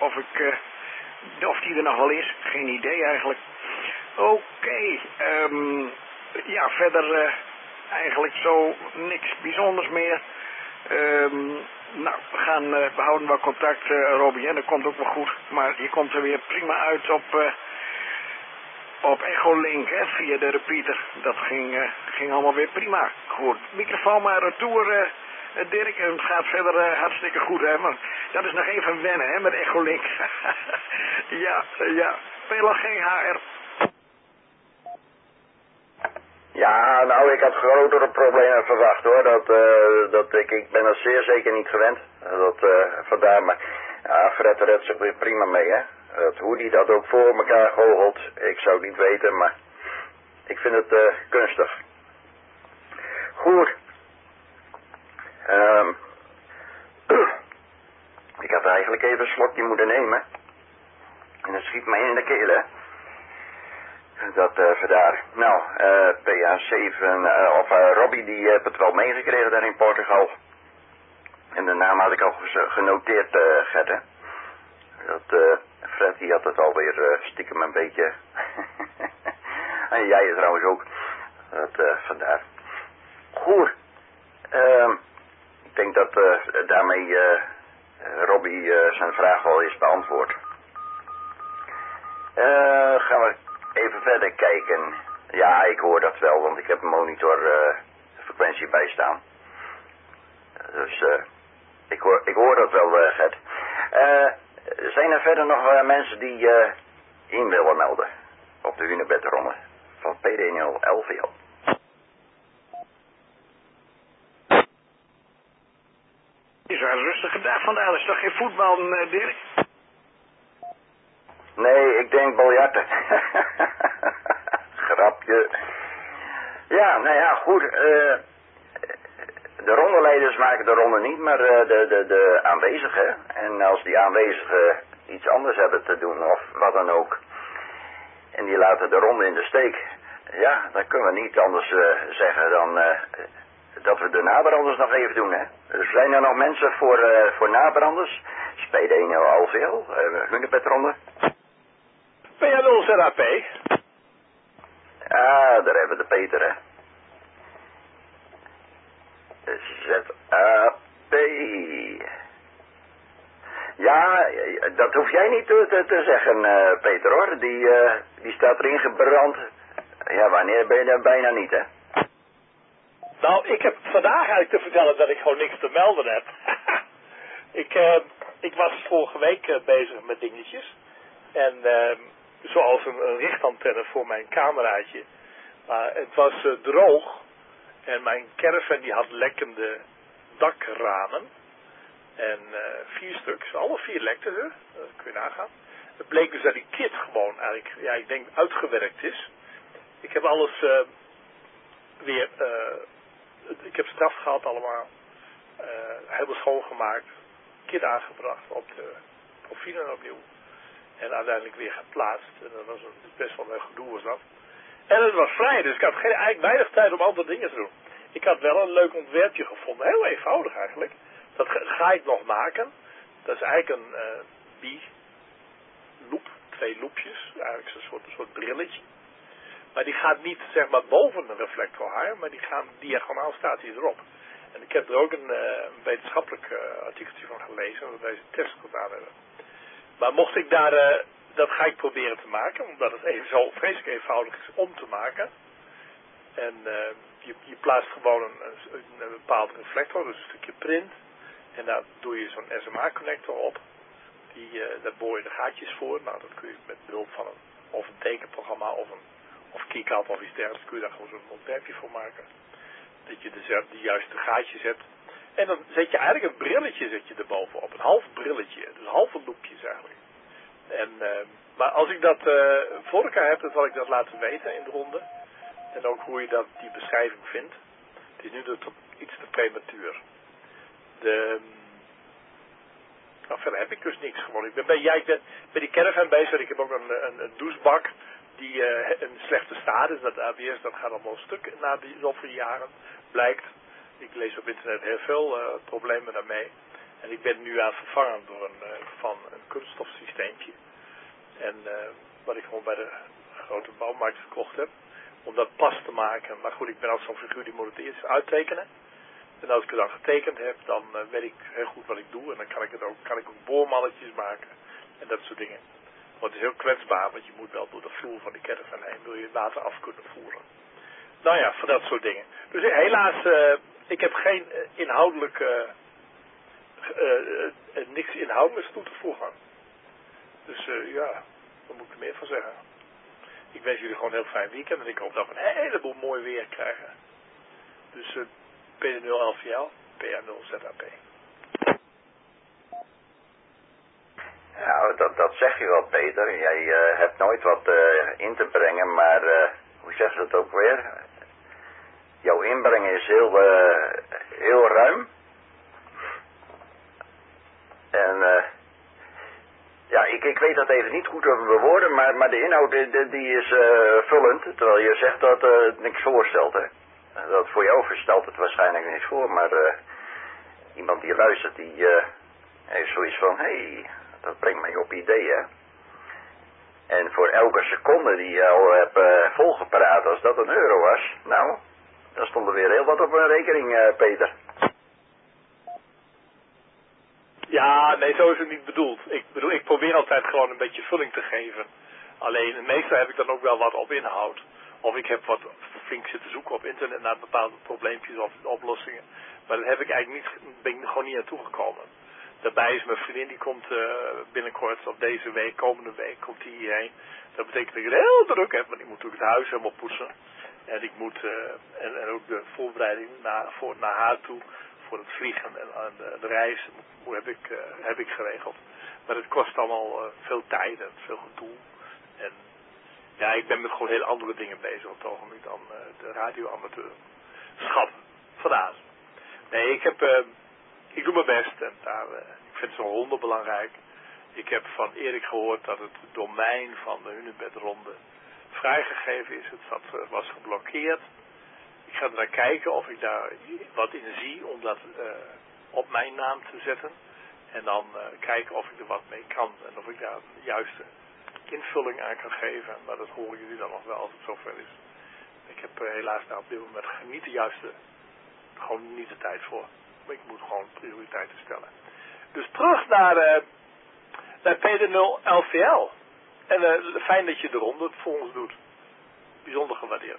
of die er nog wel is. Geen idee eigenlijk. Oké. Ja, verder eigenlijk zo niks bijzonders meer. Nou, we houden wel contact, Robbie, en dat komt ook wel goed. Maar je komt er weer prima uit op op Echolink, hè, via de repeater. Dat ging allemaal weer prima. Goed, microfoon maar retour, Dirk. En het gaat verder hartstikke goed, hè. Maar dat is nog even wennen, hè, met Echolink. ja. Veel geen HR. Ja, nou, ik had grotere problemen verwacht, hoor. Ik ben er zeer zeker niet gewend. Vandaar, maar ja, Fred redt zich weer prima mee, hè. Hoe die dat ook voor elkaar goochelt, ik zou het niet weten, maar ik vind het kunstig. Goed. Ik had eigenlijk even een slokje moeten nemen. En dat schiet mij in de keel, hè. Dat vandaar. Nou, PA7, Robbie die heeft het wel meegekregen daar in Portugal. En de naam had ik al genoteerd, Gert, hè. Fred die had het alweer stiekem een beetje. En jij trouwens ook. Vandaar. Goed. Ik denk dat daarmee Robbie zijn vraag al is beantwoord. Gaan we even verder kijken. Ja, ik hoor dat wel, want ik heb een monitorfrequentie bij staan. Dus ik hoor dat wel, Gert. Zijn er verder nog mensen die in willen melden op de Hunebedronde van PD0LVL? Het is wel een rustige dag vandaag, er is toch geen voetbal, Dirk? Nee, ik denk biljarten. Grapje. Ja, nou ja, goed. De rondeleiders maken de ronde niet, maar de aanwezigen. En als die aanwezigen iets anders hebben te doen of wat dan ook. En die laten de ronde in de steek. Ja, dan kunnen we niet anders zeggen dan dat we de nabranders nog even doen, hè. Dus zijn er nog mensen voor nabranders? Spelen 1 al veel, Hunebedronde. PA0 ZAP. Ah, daar hebben we de Peter, hè. ZAP. Ja, dat hoef jij niet te zeggen, Peter, hoor. Die staat erin gebrand. Ja, wanneer ben je er bijna niet, hè? Nou, ik heb vandaag eigenlijk te vertellen dat ik gewoon niks te melden heb. Ik was vorige week bezig met dingetjes. En zoals een richtantenne voor mijn cameraatje. Maar het was droog. En mijn caravan die had lekkende dakramen. En 4 stuks, alle 4 lekten ze. Dat kun je nagaan. Het bleek dus dat die kit gewoon eigenlijk, ja, ik denk uitgewerkt is. Ik heb alles weer, ik heb straf gehad allemaal. Helemaal schoongemaakt. Kit aangebracht op de profielen opnieuw. En uiteindelijk weer geplaatst. En dat was best wel een gedoe was dat. En het was vrij, dus ik had eigenlijk weinig tijd om andere dingen te doen. Ik had wel een leuk ontwerpje gevonden. Heel eenvoudig eigenlijk. Dat ga ik nog maken. Dat is eigenlijk een bi-loop. 2 loopjes. Eigenlijk een soort brilletje. Maar die gaat niet zeg maar boven een reflectorhaar. Maar die gaan diagonaal staat die erop. En ik heb er ook een wetenschappelijk artikeltje van gelezen. Dat deze test gedaan hebben. Maar mocht ik daar... dat ga ik proberen te maken. Omdat het zo vreselijk eenvoudig is om te maken. En je plaatst gewoon een bepaald reflector. Dus een stukje print. En daar doe je zo'n SMA-connector op. Daar boor je de gaatjes voor. Nou, dat kun je met behulp van een tekenprogramma of KiCad of iets dergelijks. Kun je daar gewoon zo'n ontwerpje voor maken. Dat je dus de juiste gaatjes hebt. En dan zet je eigenlijk een brilletje erbovenop. Een half brilletje. Dus halve loopjes eigenlijk. En, maar als ik dat voor elkaar heb, dan zal ik dat laten weten in de ronde. En ook hoe je die beschrijving vindt. Het is nu iets te prematuur. Nou, verder heb ik dus niks gewoon. Ik ben bij die caravan bezig. Ik heb ook een douchebak die een slechte staat is. Dat ABS, dat gaat allemaal stuk na zoveel jaren. Blijkt. Ik lees op internet heel veel problemen daarmee. En ik ben nu aan het vervangen door een kunststofsysteempje. En wat ik gewoon bij de grote bouwmarkt gekocht heb. Om dat pas te maken. Maar goed, ik ben als zo'n figuur die moet het eerst uittekenen. En als ik het dan getekend heb, dan weet ik heel goed wat ik doe. En dan kan ik ook boormalletjes maken. En dat soort dingen. Want het is heel kwetsbaar, want je moet wel door de vloer van die caravan heen, wil je het water af kunnen voeren. Nou ja, voor dat soort dingen. Dus helaas, ik heb geen niks inhoudelijks toe te voegen. Dus ja, daar moet ik er meer van zeggen. Ik wens jullie gewoon een heel fijn weekend en ik hoop dat we een heleboel mooi weer krijgen. Dus PD0LVL, PA0ZAP. Nou, dat zeg je wel, Peter. Jij hebt nooit wat in te brengen, maar hoe zeg je dat ook weer? Jouw inbreng is heel ruim. En ja, ik weet dat even niet goed te bewoorden, maar de inhoud die is vullend, terwijl je zegt dat het niks voorstelt, hè. Dat voor jou stelt het waarschijnlijk niks voor, maar iemand die luistert, die heeft zoiets van, hé, dat brengt mij op ideeën. En voor elke seconde die je al hebt volgepraat, als dat €1 was, nou, dan stond er weer heel wat op mijn rekening, Peter. Ja, nee, zo is het niet bedoeld. Ik probeer altijd gewoon een beetje vulling te geven. Alleen, meestal heb ik dan ook wel wat op inhoud. Of ik heb wat flink zitten zoeken op internet naar bepaalde probleempjes of oplossingen. Maar dat heb ik eigenlijk niet, ben ik gewoon niet naartoe gekomen. Daarbij is mijn vriendin, die komt binnenkort, of deze week, komende week, komt die hierheen. Dat betekent dat ik het heel druk heb, want ik moet natuurlijk het huis helemaal poetsen. En ik moet, en ook de voorbereiding naar haar toe, voor het vliegen en de reis, heb ik geregeld. Maar het kost allemaal veel tijd en veel gedoe. En ja, ik ben met gewoon heel andere dingen bezig op het ogenblik dan de radioamateurschap. Vandaar. Nee, ik doe mijn best en ik vind zo'n ronde belangrijk. Ik heb van Erik gehoord dat het domein van de Hunebedronde vrijgegeven is. Het was geblokkeerd. Ik ga er naar kijken of ik daar wat in zie om dat op mijn naam te zetten. En dan kijken of ik er wat mee kan en of ik daar de juiste invulling aan kan geven. Maar dat horen jullie dan nog wel als het zover is. Ik heb helaas daar op dit moment gewoon niet de tijd voor. Maar ik moet gewoon prioriteiten stellen. Dus terug naar PD0LVL. En fijn dat je de ronde voor ons doet. Bijzonder gewaardeerd.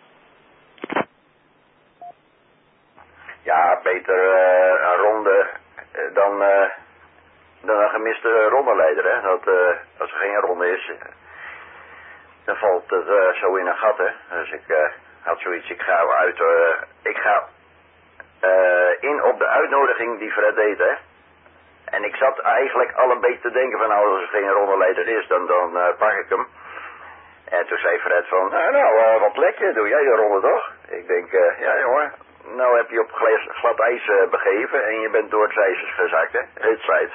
Ja, Peter, een ronde, dan een gemiste rondeleider, hè. Als er geen ronde is, dan valt het zo in een gat, hè. Dus ik had zoiets, ik ga in op de uitnodiging die Fred deed, hè. En ik zat eigenlijk al een beetje te denken van, nou, als er geen rondeleider is, dan pak ik hem. En toen zei Fred van, nou, wat lekker, doe jij de ronde toch? Ik denk, ja jongen, nou heb je op glad ijs begeven en je bent door het ijs gezakt, hè? Het feit.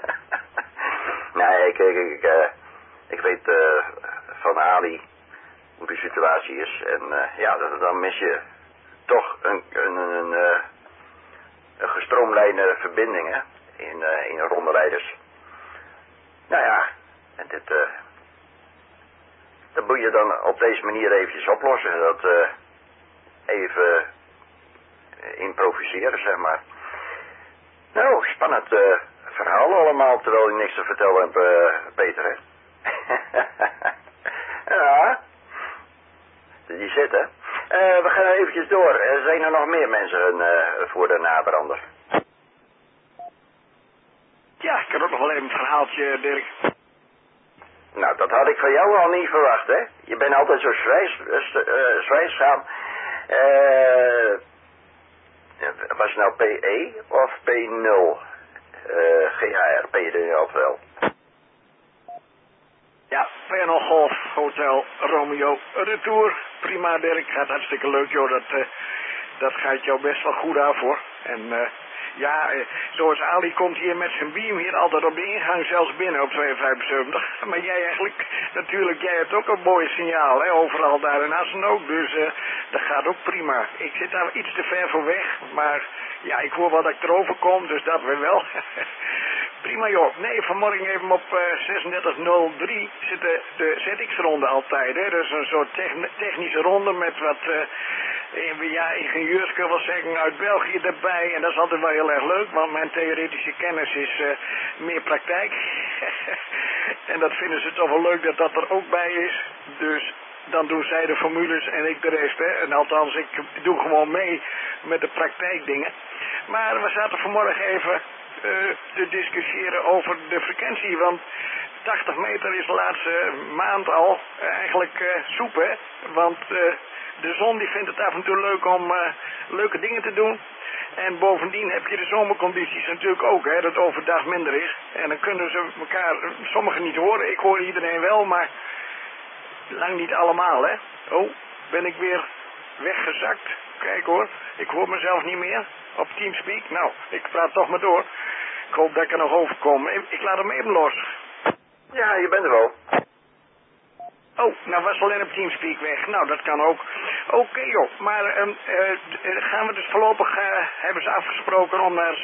Nee, ik weet van Ali hoe de situatie is. En ja, dan mis je toch een gestroomlijnde verbinding, hè? In rondeleiders. Nou ja, en dat moet je dan op deze manier eventjes oplossen. Dat even improviseren, zeg maar. Nou, spannend verhaal allemaal, terwijl ik niks te vertellen heb, Peter, hè. Ja, die zitten. We gaan eventjes door. Zijn er nog meer mensen voor de nabrander? Ja, ik heb ook nog wel even een verhaaltje, Dirk. Nou, dat had ik van jou al niet verwacht, hè. Je bent altijd zo zwijgzaam. Was het nou PE of P0? GHR, PD0LVL. Ja, P&O Golf, Hotel Romeo Retour. Prima, Dirk. Gaat hartstikke leuk, joh. Dat gaat jou best wel goed af, hoor. En ja, zoals Ali komt hier met zijn beam hier altijd op de ingang, zelfs binnen op 275. Maar jij eigenlijk, natuurlijk, jij hebt ook een mooi signaal, hè, overal daar in Assen ook. Dus dat gaat ook prima. Ik zit daar iets te ver voor weg, maar ja, ik hoor wat ik erover kom, dus dat weer wel. Prima, joh. Nee, vanmorgen even op 3603 zit de ZX-ronde altijd, hè. Dus een soort technische ronde met wat ja, ingenieurs kunnen wel zeggen uit België erbij. En dat is altijd wel heel erg leuk, want mijn theoretische kennis is meer praktijk. En dat vinden ze toch wel leuk dat dat er ook bij is. Dus dan doen zij de formules en ik de rest. Hè. En althans, ik doe gewoon mee met de praktijkdingen. Maar we zaten vanmorgen even te discussiëren over de frequentie. Want 80 meter is de laatste maand al eigenlijk soep, hè. Want de zon die vindt het af en toe leuk om leuke dingen te doen. En bovendien heb je de zomercondities natuurlijk ook, hè, dat overdag minder is. En dan kunnen ze elkaar, sommigen niet horen. Ik hoor iedereen wel, maar lang niet allemaal, hè. Oh, ben ik weer weggezakt? Kijk hoor, ik hoor mezelf niet meer op Teamspeak. Nou, ik praat toch maar door. Ik hoop dat ik er nog overkom. Ik laat hem even los. Ja, je bent er wel. Oh, nou was alleen op Teamspeak weg. Nou, dat kan ook. Oké, joh. Maar gaan we dus voorlopig, hebben ze afgesproken om naar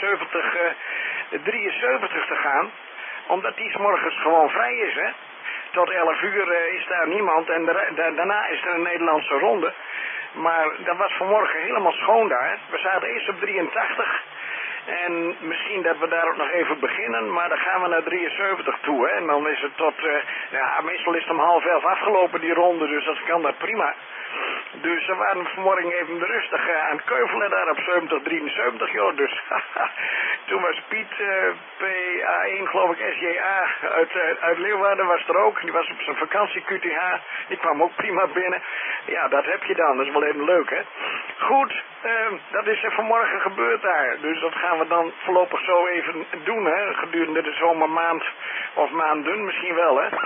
73 te gaan. Omdat die 's morgens gewoon vrij is, hè. Tot 11 uur is daar niemand en daarna is er een Nederlandse ronde. Maar dat was vanmorgen helemaal schoon daar. We zaten eerst op 83. En misschien dat we daar ook nog even beginnen, maar dan gaan we naar 73 toe, hè. En dan is het tot, ja, meestal is het om 10:30 afgelopen die ronde, dus dat kan dat prima. Dus we waren vanmorgen even rustig aan het keuvelen daar op 70-73, joh. Dus toen was Piet, PA1, geloof ik, SJA uit Leeuwarden was er ook. Die was op zijn vakantie QTH. Die kwam ook prima binnen. Ja, dat heb je dan. Dat is wel even leuk, hè. Goed, dat is er vanmorgen gebeurd daar. Dus dat gaan we dan voorlopig zo even doen, hè. Gedurende de zomermaand of maanden misschien wel, hè.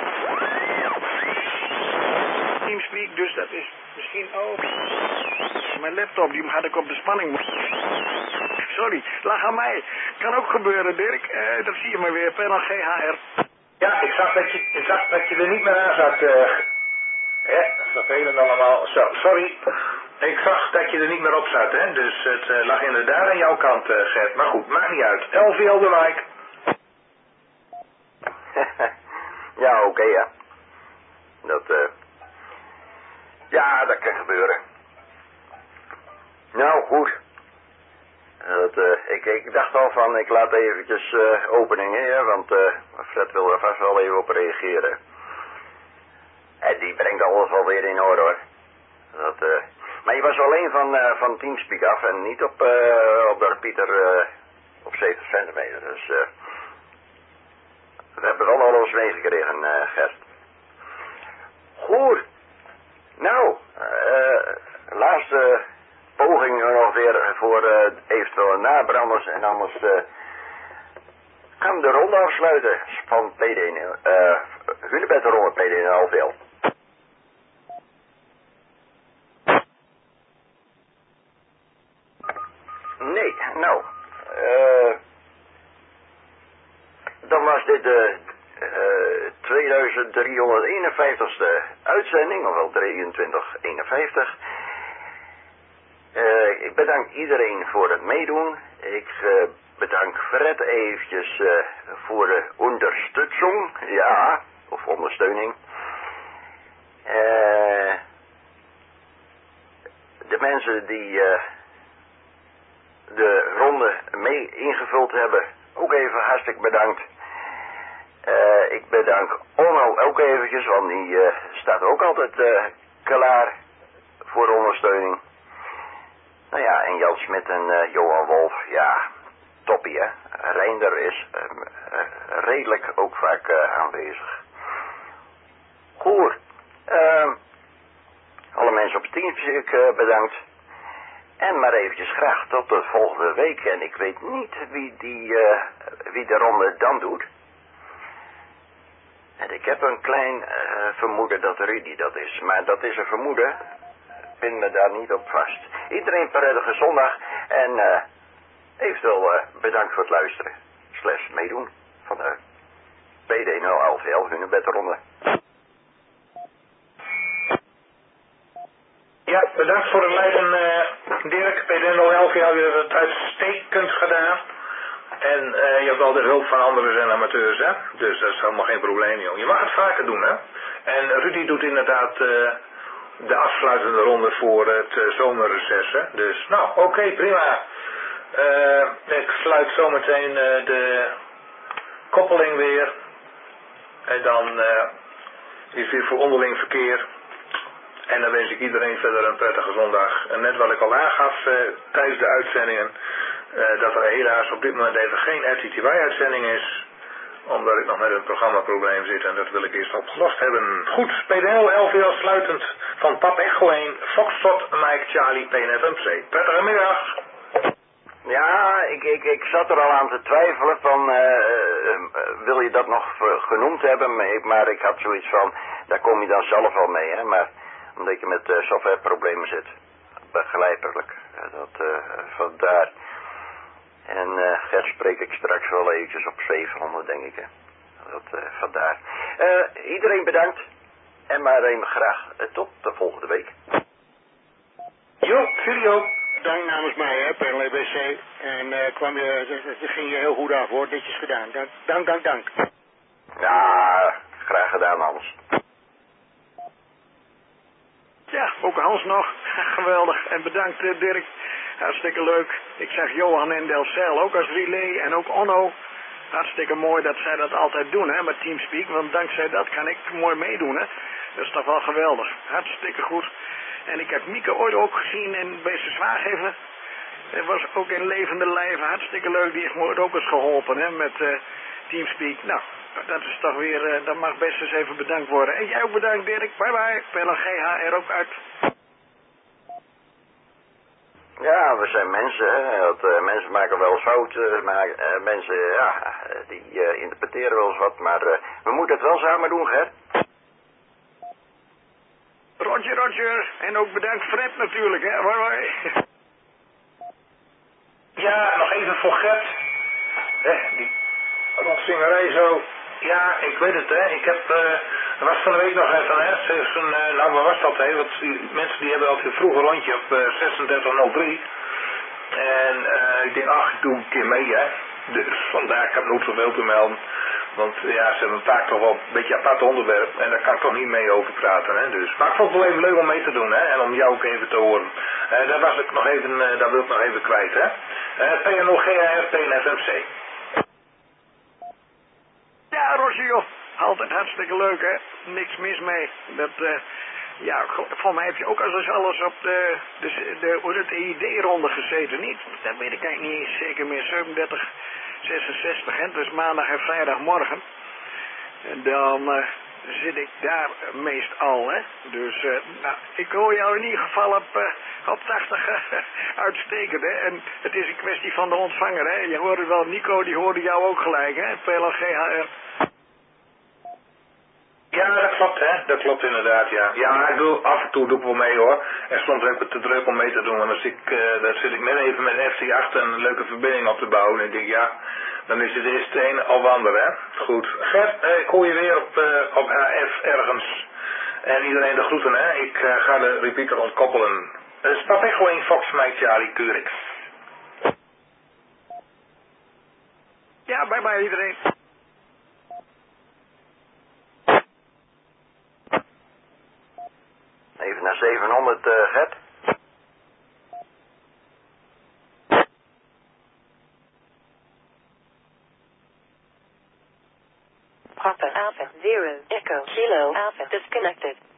Teamspeak, dus dat is misschien ook... Mijn laptop, die had ik op de spanning. Sorry, lag aan mij. Kan ook gebeuren, Dirk. Dat zie je maar weer, panel GHR. Ja, ik zag dat je er niet meer aan zat. Vervelend allemaal. Zo, sorry. Ik zag dat je er niet meer op zat, hè. Dus het lag inderdaad aan jouw kant, Gert. Maar goed, maakt niet uit. LVL de Wijk. Ja, oké, ja. Ja, dat kan gebeuren. Nou, goed. Ik dacht al van, ik laat eventjes openingen, ja, want Fred wil er vast wel even op reageren. En die brengt alles alweer in orde, hoor. Maar je was alleen van Teamspeak af en niet op de repeater op 70 centimeter. Dus we hebben wel alles meegekregen, Gert. Goed. Nou, laatste poging nog weer voor eventuele nabranders en anders gaan we de ronde afsluiten van PD1, Hunebed ronde PD1 LVL. Nee, nou, dan was dit de 2351ste uitzending, ofwel 2351. Ik bedank iedereen voor het meedoen. Ik bedank Fred eventjes voor de ondersteuning, ja, of ondersteuning. De mensen die de ronde mee ingevuld hebben, ook even hartstikke bedankt. Ik bedank Onno ook eventjes, want die staat ook altijd klaar voor ondersteuning. Nou ja, en Jan Smit en Johan Wolf, ja, toppie, hè. Reinder is redelijk ook vaak aanwezig. Goed, alle mensen op Teamspeak bedankt. En maar eventjes graag tot de volgende week. En ik weet niet wie de ronde dan doet. En ik heb een klein vermoeden dat Rudy dat is. Maar dat is een vermoeden. Pin me daar niet op vast. Iedereen prettige zondag. En eventueel bedankt voor het luisteren. / meedoen van de PD0 LVL Hunebedronde. Ja, bedankt voor het leiden, Dirk. PD0 LVL, je hebt het uitstekend gedaan. En je hebt wel de hulp van anderen en amateurs, hè. Dus dat is helemaal geen probleem, joh. Je mag het vaker doen, hè. En Rudy doet inderdaad de afsluitende ronde voor het zomerreces. Hè? Dus nou, oké, prima. Ik sluit zometeen de koppeling weer. En dan is weer voor onderling verkeer. En dan wens ik iedereen verder een prettige zondag. En net wat ik al aangaf tijdens de uitzendingen, dat er helaas op dit moment even geen RTTY-uitzending is. Omdat ik nog met een programmaprobleem zit en dat wil ik eerst opgelost hebben. Goed, PDL LVL sluitend van Pap Echo 1, Foxtrot, Mike, Charlie, PNFMC. Prettige middag. Ja, ik zat er al aan te twijfelen van, wil je dat nog genoemd hebben? Maar ik had zoiets van, daar kom je dan zelf wel mee, hè. Maar omdat je met softwareproblemen zit. Begrijpelijk. Vandaar. En Gert spreek ik straks wel eventjes op 700, denk ik, hè. Vandaar. Iedereen bedankt. En maar even graag tot de volgende week. Jo, Filio. Dank namens mij, hè, per LBC. En dat ging je heel goed af, hoor. Netjes gedaan. Dank. Ja, graag gedaan, Hans. Ja, ook Hans nog. Geweldig. En bedankt, Dirk. Hartstikke leuk. Ik zag Johan en Delcel ook als relay en ook Onno. Hartstikke mooi dat zij dat altijd doen, hè, met Teamspeak. Want dankzij dat kan ik mooi meedoen, hè. Dat is toch wel geweldig. Hartstikke goed. En ik heb Mieke ooit ook gezien bij zijn zwaargever. Hij was ook in levende lijven. Hartstikke leuk. Die heeft me ook eens geholpen, hè, met Teamspeak. Nou, dat is toch weer, dat mag best eens even bedankt worden. En jij ook bedankt, Dirk. Bye bye. PLGH er ook uit. Ja, we zijn mensen, hè. Mensen maken wel eens fouten, maar mensen, ja, die interpreteren wel eens wat, maar we moeten het wel samen doen, Gert. Roger. En ook bedankt Fred natuurlijk, hè. Hoi. Ja, nog even voor Gert. Die rondzingerij zo. Ja, ik weet het, hè. Ik heb, er was van de week nog even, hè. Nou, waar was dat, hè? Want die mensen die hebben altijd een vroeg rondje op 36.03. En ik denk, ik doe een keer mee, hè. Dus vandaag, ik heb nooit zoveel te melden. Want ja, ze hebben vaak toch wel een beetje apart onderwerp. En daar kan ik toch niet mee over praten, hè. Dus, maar ik vond het wel even leuk om mee te doen, hè. En om jou ook even te horen. Daar was ik nog even, daar wil ik nog even kwijt, hè. PNOGAR, PNFMC. Ja, Roger, joh. Altijd hartstikke leuk, hè. Niks mis mee. Dat, ja, voor mij heb je ook als alles op de EID-ronde gezeten, niet? Dat weet ik eigenlijk niet eens zeker meer. 37, 66, hè. Dus maandag en vrijdagmorgen. En dan zit ik daar meestal, hè. Dus, nou, ik hoor jou in ieder geval op 80 uitstekend, hè. En het is een kwestie van de ontvanger, hè. Je hoorde wel, Nico, die hoorde jou ook gelijk, hè. PLGHR. Ja, dat klopt, hè. Dat klopt inderdaad, ja. Ja, af en toe doe ik wel mee, hoor. En soms heb ik het te druk om mee te doen. En als dan zit ik net even met FC8 een leuke verbinding op te bouwen. En ik denk, ja, dan is het eerst de een of ander, hè. Goed. Gert, ik hoor je weer op HF ergens. En iedereen de groeten, hè. Ik ga de repeater ontkoppelen. Stap echt gewoon Fox, Mike, Charlie, Curix. Ja, bye iedereen. Even naar 700, Gert. Papa Alpha 0 Echo Kilo Alpha disconnected.